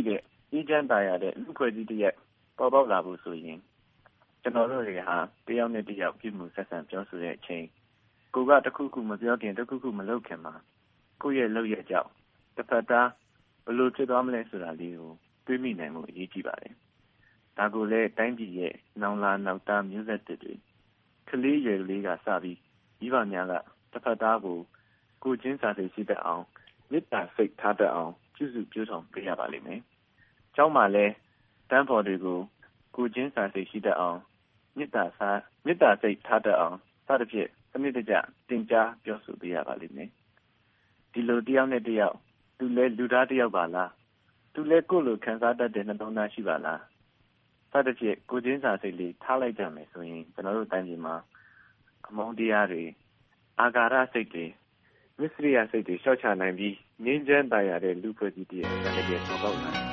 အေးချမ်းသာရတဲ့လူဖွဲ့စည်းတစ်ရပ်ပေါ်ပေါက်လာဖို့ဆိုရင်ကျွန်တော်တို့တွေဟာတယောက်နဲ့တယောက်ပြုမှုဆက်ဆံပြောဆိုတဲ့အချိန်ကိုကတစ်ခုခုမပြောခင်တစ်ခုခုမလုပ်ခင်မှာကိုယ့်ရဲ့လုပ်ရကြောင်းတစ်ဖက်သားဘယ်လိုဖြစ်သွားမလဲဆိုတာလေးကိုတွေးမိနိုင်မှုအရေးကြီးပါတယ်။ဒါကိုလည်းတိုင်းပြည်ရဲ့နောင်လာနောက်သားမျိုးဆက်တွေကလေးရွယ်ကလေးကစပြီးမိဘများကတစ်ဖက်သားကိုကိုချင်းစာစိတ်ရှိတတ်အောင်မေတ္တာစိတ်ထားတတ်အောင်ပြုစုပြောဆောင်ပေးရပါလိမ့်မယ်။ကျောင်းမှာလည်းတန်းဖော်တွေကိုကိုချင်းစာစိတ်ရှိတတ်အောင်မေတ္တာစာမေတ္တာစိတ်ထားတတ်အောင်စသဖြင့်စနစ်တကျတင်ကြားပြောဆိုပေးရပါလိမ့်မယ်။ဒီလိုတယောက်နဲ့တယောက်သူလဲလူသားတယောက်ပါလားသူလဲကိုယ်လိုခံစားတတ်တဲ့နှလုံးသားရှိပါလားစသဖြင့်ကိုချင်းစာစိတ်လေးထားလိုက်ကြမယ်ဆိုရင်ကျွန်တော်တို့တိုင်းပြည်မှာအမုန်းတရားတွေအာဃာတစိတ်တွေမစ္စရိယစိတ်တွေရှော့ချနိုင်ပြီးငြိမ်းချမ်းသာရတဲ့လူဖွဲ့စည်းတည်းတကယ်ပေါ်ပေါက်လာတယ်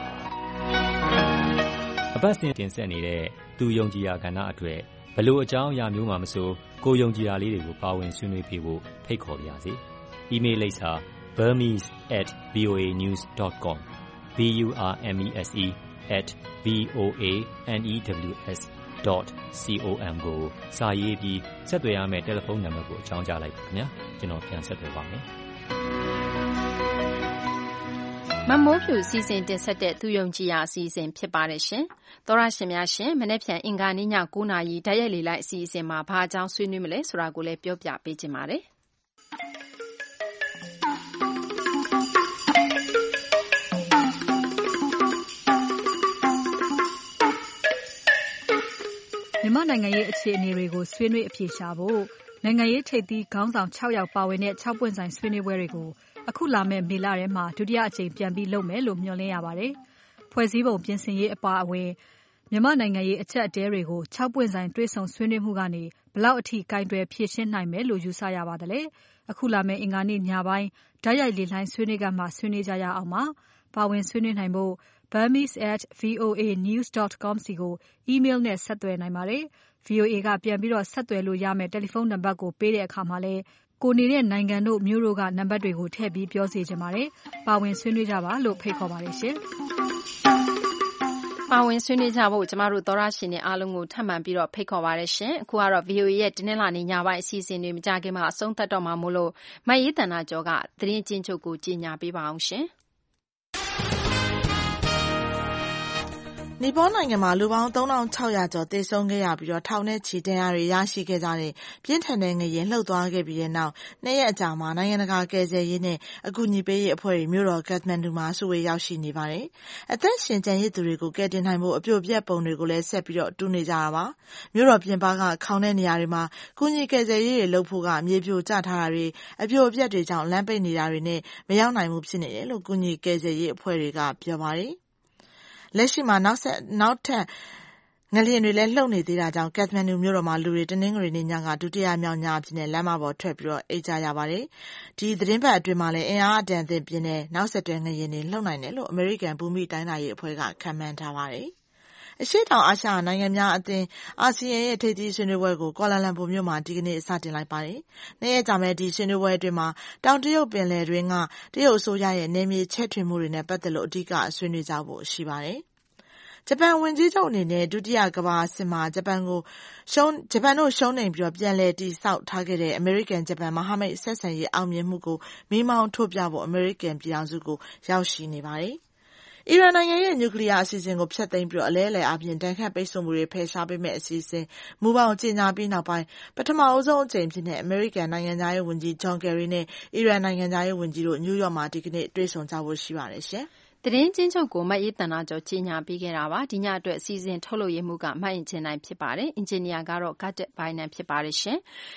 အပတ်စဉ်တင်ဆက်နေတဲ့သူယုံကြည်ရာကဏ္ဍအတွက်ဘလို့အကြောင်းအရာမျိုးမှမဆိုကိုယုံကြည်ရာလေးတွေကိုပါဝင်ဆွေးနွေးပြဖို့ဖိတ်ခေါ်ပါရစေ။ email လိပ်စာ burmese at voanews dot com b u r m e s e at v o a n e w s dot com ကိုစာရေးပြီးဆက်သွယ်ရမယ့်တယ်လီဖုန်းနံပါတ်ကိုအကြောင်းကြားလိုက်ပါခင်ဗျာကျွန်တော်ပြန်ဆက်သွယ်ပါမယ်
မမိုးဖြူစီစဉ်တင်ဆက်တဲ့သူယုံကြည်ရာအစီအစဉ်ဖြစ်ပါတယ်ရှင်သောရရှင်များရှင်မနေ့ပြန်အင်္ဂါနေ့ည၉နာရီဓာတ်ရိုက်လေလိုက်အစီအစဉ်မှာဘာအကြောင်းဆွေးနွေးမလဲဆိုတာကိုလည်းပြောပြပေးခြင်းပါတယ်
မြန်မာနိုင်ငံရေးအခြေအနေတွေကိုဆွေးနွေးအဖြေရှာဖို့နိုင်ငံရေးထိပ်သီးခေါင်းဆောင်၆ယောက်ပါဝင်တဲ့၆ပွင့်ဆိုင်ဆွေးနွေးပွဲတွေကိုအခုလာမယ့်မေလထဲမှာဒုတိယအကြိမ်ပြန်ပြီးလုပ်မယ်လို့မျှော်လင့်ရပါတယ်။ဖွဲ့စည်းပုံပြင်ဆင်ရေးအပါအဝင်မြန်မာနိုင်ငံရေးအချက်အတဲတွေကို၆ပွင့်ဆိုင်တွေ့ဆုံဆွေးနွေးမှုကနေဘလောက်အထိကင်တွယ်ဖြည့်ရှင်းနိုင်မယ်လို့ယူဆရပါသလဲ။အခုလာမယ့်အင်္ဂါနေ့ညပိုင်းဓာတ်ရိုက်လေလှိုင်းဆွေးနွေးကမှဆွေးနွေးကြရအောင်ပါ။ပါဝင်ဆွေးနွေးနိုင်ဖို့ burmese at v o a news dot com စီကို email နဲ့ဆက်သွယ်နိုင်ပါတယ်။ V O A ကပြန်ပြီးတော့ဆက်သွယ်လို့ရမယ့်တယ်လီဖုန်းနံပါတ်ကိုပေးတဲ့အခါမှာလည်းကိုနေတဲ့နိုင်ငံတို့မျိုးတို့ကနံပါတ်တွေကိုထည့်ပြီးပြောစီခြင်းပါတယ်။ပါဝင်ဆွေးနွေးကြပါလို့ဖိတ်ခေါ်ပါတယ်ရှင်
။ပါဝင်ဆွေးနွေးကြဖို့ကျမတို့သောရရှင်တွေအားလုံးကိုထပ်မံပြီးတော့ဖိတ်ခေါ်ပါတယ်ရှင်။အခုကတော့ V O A ရဲ့တင်းနှလာနေညပိုင်းအစီအစဉ်တွေမကြခင်မှာအဆုံးသတ်တော့မှာမို့လို့မအေးတန်နာကျော်ကသတင်းချင်းချုပ်ကိုကြီးညာပေးပါအောင်ရှင်။
နီပေါနိုင်ငံမှာလူပေါင်းသုံးထောင်ခြောက်ရာကျော်သေဆုံးခဲ့ရပြီးတော့ထောင်နဲ့ချီဒဏ်ရာတွေရရှိခဲ့ကြတဲ့ပြင်းထန်တဲ့ငလျင်လှုပ်သွားခဲ့ပြီးတဲ့နောက်နှစ်ရက်အကြာမှာနိုင်ငံတကာကယ်ဆယ်ရေးနဲ့အကူအညီပေးရေးအဖွဲ့တွေမြို့တော်ကတ်မန်ဒူမှာစုဝေးရောက်ရှိနေပါတယ်။အသက်ရှင်ကျန်ရစ်သူတွေကိုကယ်တင်နိုင်ဖို့အပြိုပြက်ပုံတွေကိုလည်းဆက်ပြီးတော့တူးနေကြတာပါ။မြို့တော်ပြင်ပကခေါင်းတဲ့နေရာတွေမှာကူညီကယ်ဆယ်ရေးတွေလုပ်ဖို့ကမြေပြိုကျထားတာတွေအပြိုပြက်တွေကြောင့်လမ်းပိတ်နေတာတွေနဲ့မရောက်နိုင်မှုဖြစ်နေတယ်လို့ကူညီကယ်ဆယ်ရေးအဖွဲ့တွေကပြောပါတယ်။လက်ရှိမှာနောက်ဆက်နောက်ထပ်ငလျင်တွေလည်းလှုပ်နေသေးတာကြောင့်ကတ်မန်ဒူမြို့တော်မှာလူတွေတနင်္ဂနွေနေ့ညကဒုတိယမြောက်ညအဖြစ်နဲ့လမ်းမပေါ်ထွက်ပြီးတော့အိတ်ကြရပါတယ်။ဒီသတင်းပတ်အတွင်းမှာလည်းအင်အားအတန်အသင့်ပြင်းတဲ့နောက်ဆက်တွဲငလျင်တွေလှုပ်နိုင်တယ်လို့အမေရိကန်ဘူမိတိုင်းတာရေးအဖွဲ့ကခန့်မှန်းထားပါတယ်။အရှေ့တောင်အာရှနိုင်ငံများအသင်းအာဆီယံရဲ့ထိပ်သီးဆွေးနွေးပွဲကိုကွာလာလမ်ပူမြို့မှာဒီကနေ့စတင်လိုက်ပါတယ်။နေ့ရက်ကြာမဲ့ဒီဆွေးနွေးပွဲအတွင်းမှာတောင်တရုတ်ပင်လယ်တွင်းကတရုတ်အစိုးရရဲ့နယ်မြေချဲ့ထွင်မှုတွေနဲ့ပတ်သက်လို့အဓိကဆွေးနွေးကြဖို့ရှိပါတယ်။ဂျပန်ဝန်ကြီးချုပ်အနေနဲ့ဒုတိယကမ္ဘာစစ်မှာဂျပန်ကိုရှုံးဂျပန်တို့ရှုံးနိမ့်ပြီးတော့ပြန်လည်တည်ဆောက်ထားခဲ့တဲ့အမေရိကန်ဂျပန်မဟာမိတ်ဆက်ဆံရေးအောင်မြင်မှုကိုမိမောင်းထုတ်ပြဖို့အမေရိကန်ပြည်ထောင်စုကိုရောက်ရှိနေပါတယ်။အီရန်နိုင်ငံရဲ့နျူကလ িয়ার အစီအစဉ်ကိုဖျက်သိမ်းပြီးတော့အလဲအလဲအပြင်တန်ခတ်ပိတ်ဆို့မှုတွေဖယ်ရှားပေးမဲ့အစီအစဉ်မူပေါင်းကြေညာပြီးနောက်ပိုင်းပထမအဆုံးအကြိမ်ဖြစ်တဲ့အမေရိကန်နိုင်ငံသားရေးဝန်ကြီးဂျွန်ကယ်ရီနဲ့အီရန်နိုင်ငံသားရေးဝန်ကြီးတို့နယူးယောက်မှာဒီကနေ့တွေ့ဆုံကြဖို့ရှိပါတယ်ရှင်။
သတင်းချင်းချုပ်ကိုမအေးတန်နာကျော်ကြီးညာပေးခဲ့တာပါဒီညအတွက်အစီအစဉ်ထုတ်လုပ်ရမှုကမိုက်အင်ဂျင်နိုင်ဖြစ်ပါတယ်အင်ဂျင်နီယာကတော့ဂတ်တက်ဘိုင်နန်ဖြစ်ပါတယ်ရှင်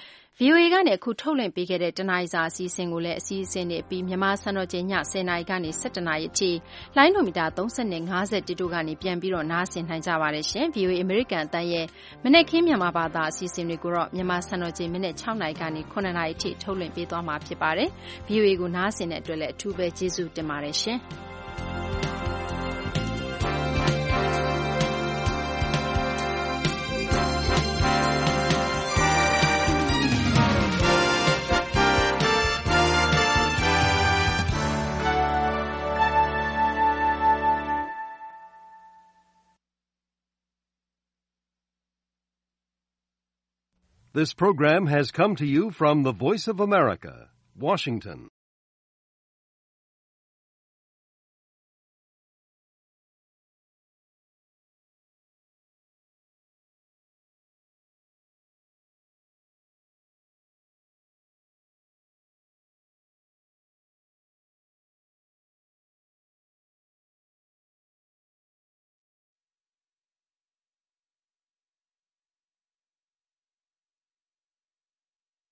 V O A ကနေအခုထုတ်လွှင့်ပေးခဲ့တဲ့တနင်္လာစာအစီအစဉ်ကိုလည်းအစီအစဉ်တွေပြီးမြန်မာစံတော်ချိန်ညဆယ်နာရီကနေဆယ်တစ်နာရီအထိလိုင်းဒိုမီတာသုံးနဲ့၅၀တို့ကနေပြန်ပြီးတော့နားဆင်နိုင်ကြပါတယ်ရှင် V O A အမေရိကန်အသံရဲ့မနေ့ခင်းမြန်မာဘာသာအစီအစဉ်တွေကိုတော့မြန်မာစံတော်ချိန်မိနစ်၆နာရီကနေခုနှစ်နာရီအထိထုတ်လွှင့်ပေးသွားမှာဖြစ်ပါတယ် V O A ကိုနားဆင်တဲ့အတွက်လည်းအထူးပဲကျေးဇူးတင်ပါတယ်ရှင်
This program has come to you from the Voice of America, Washington.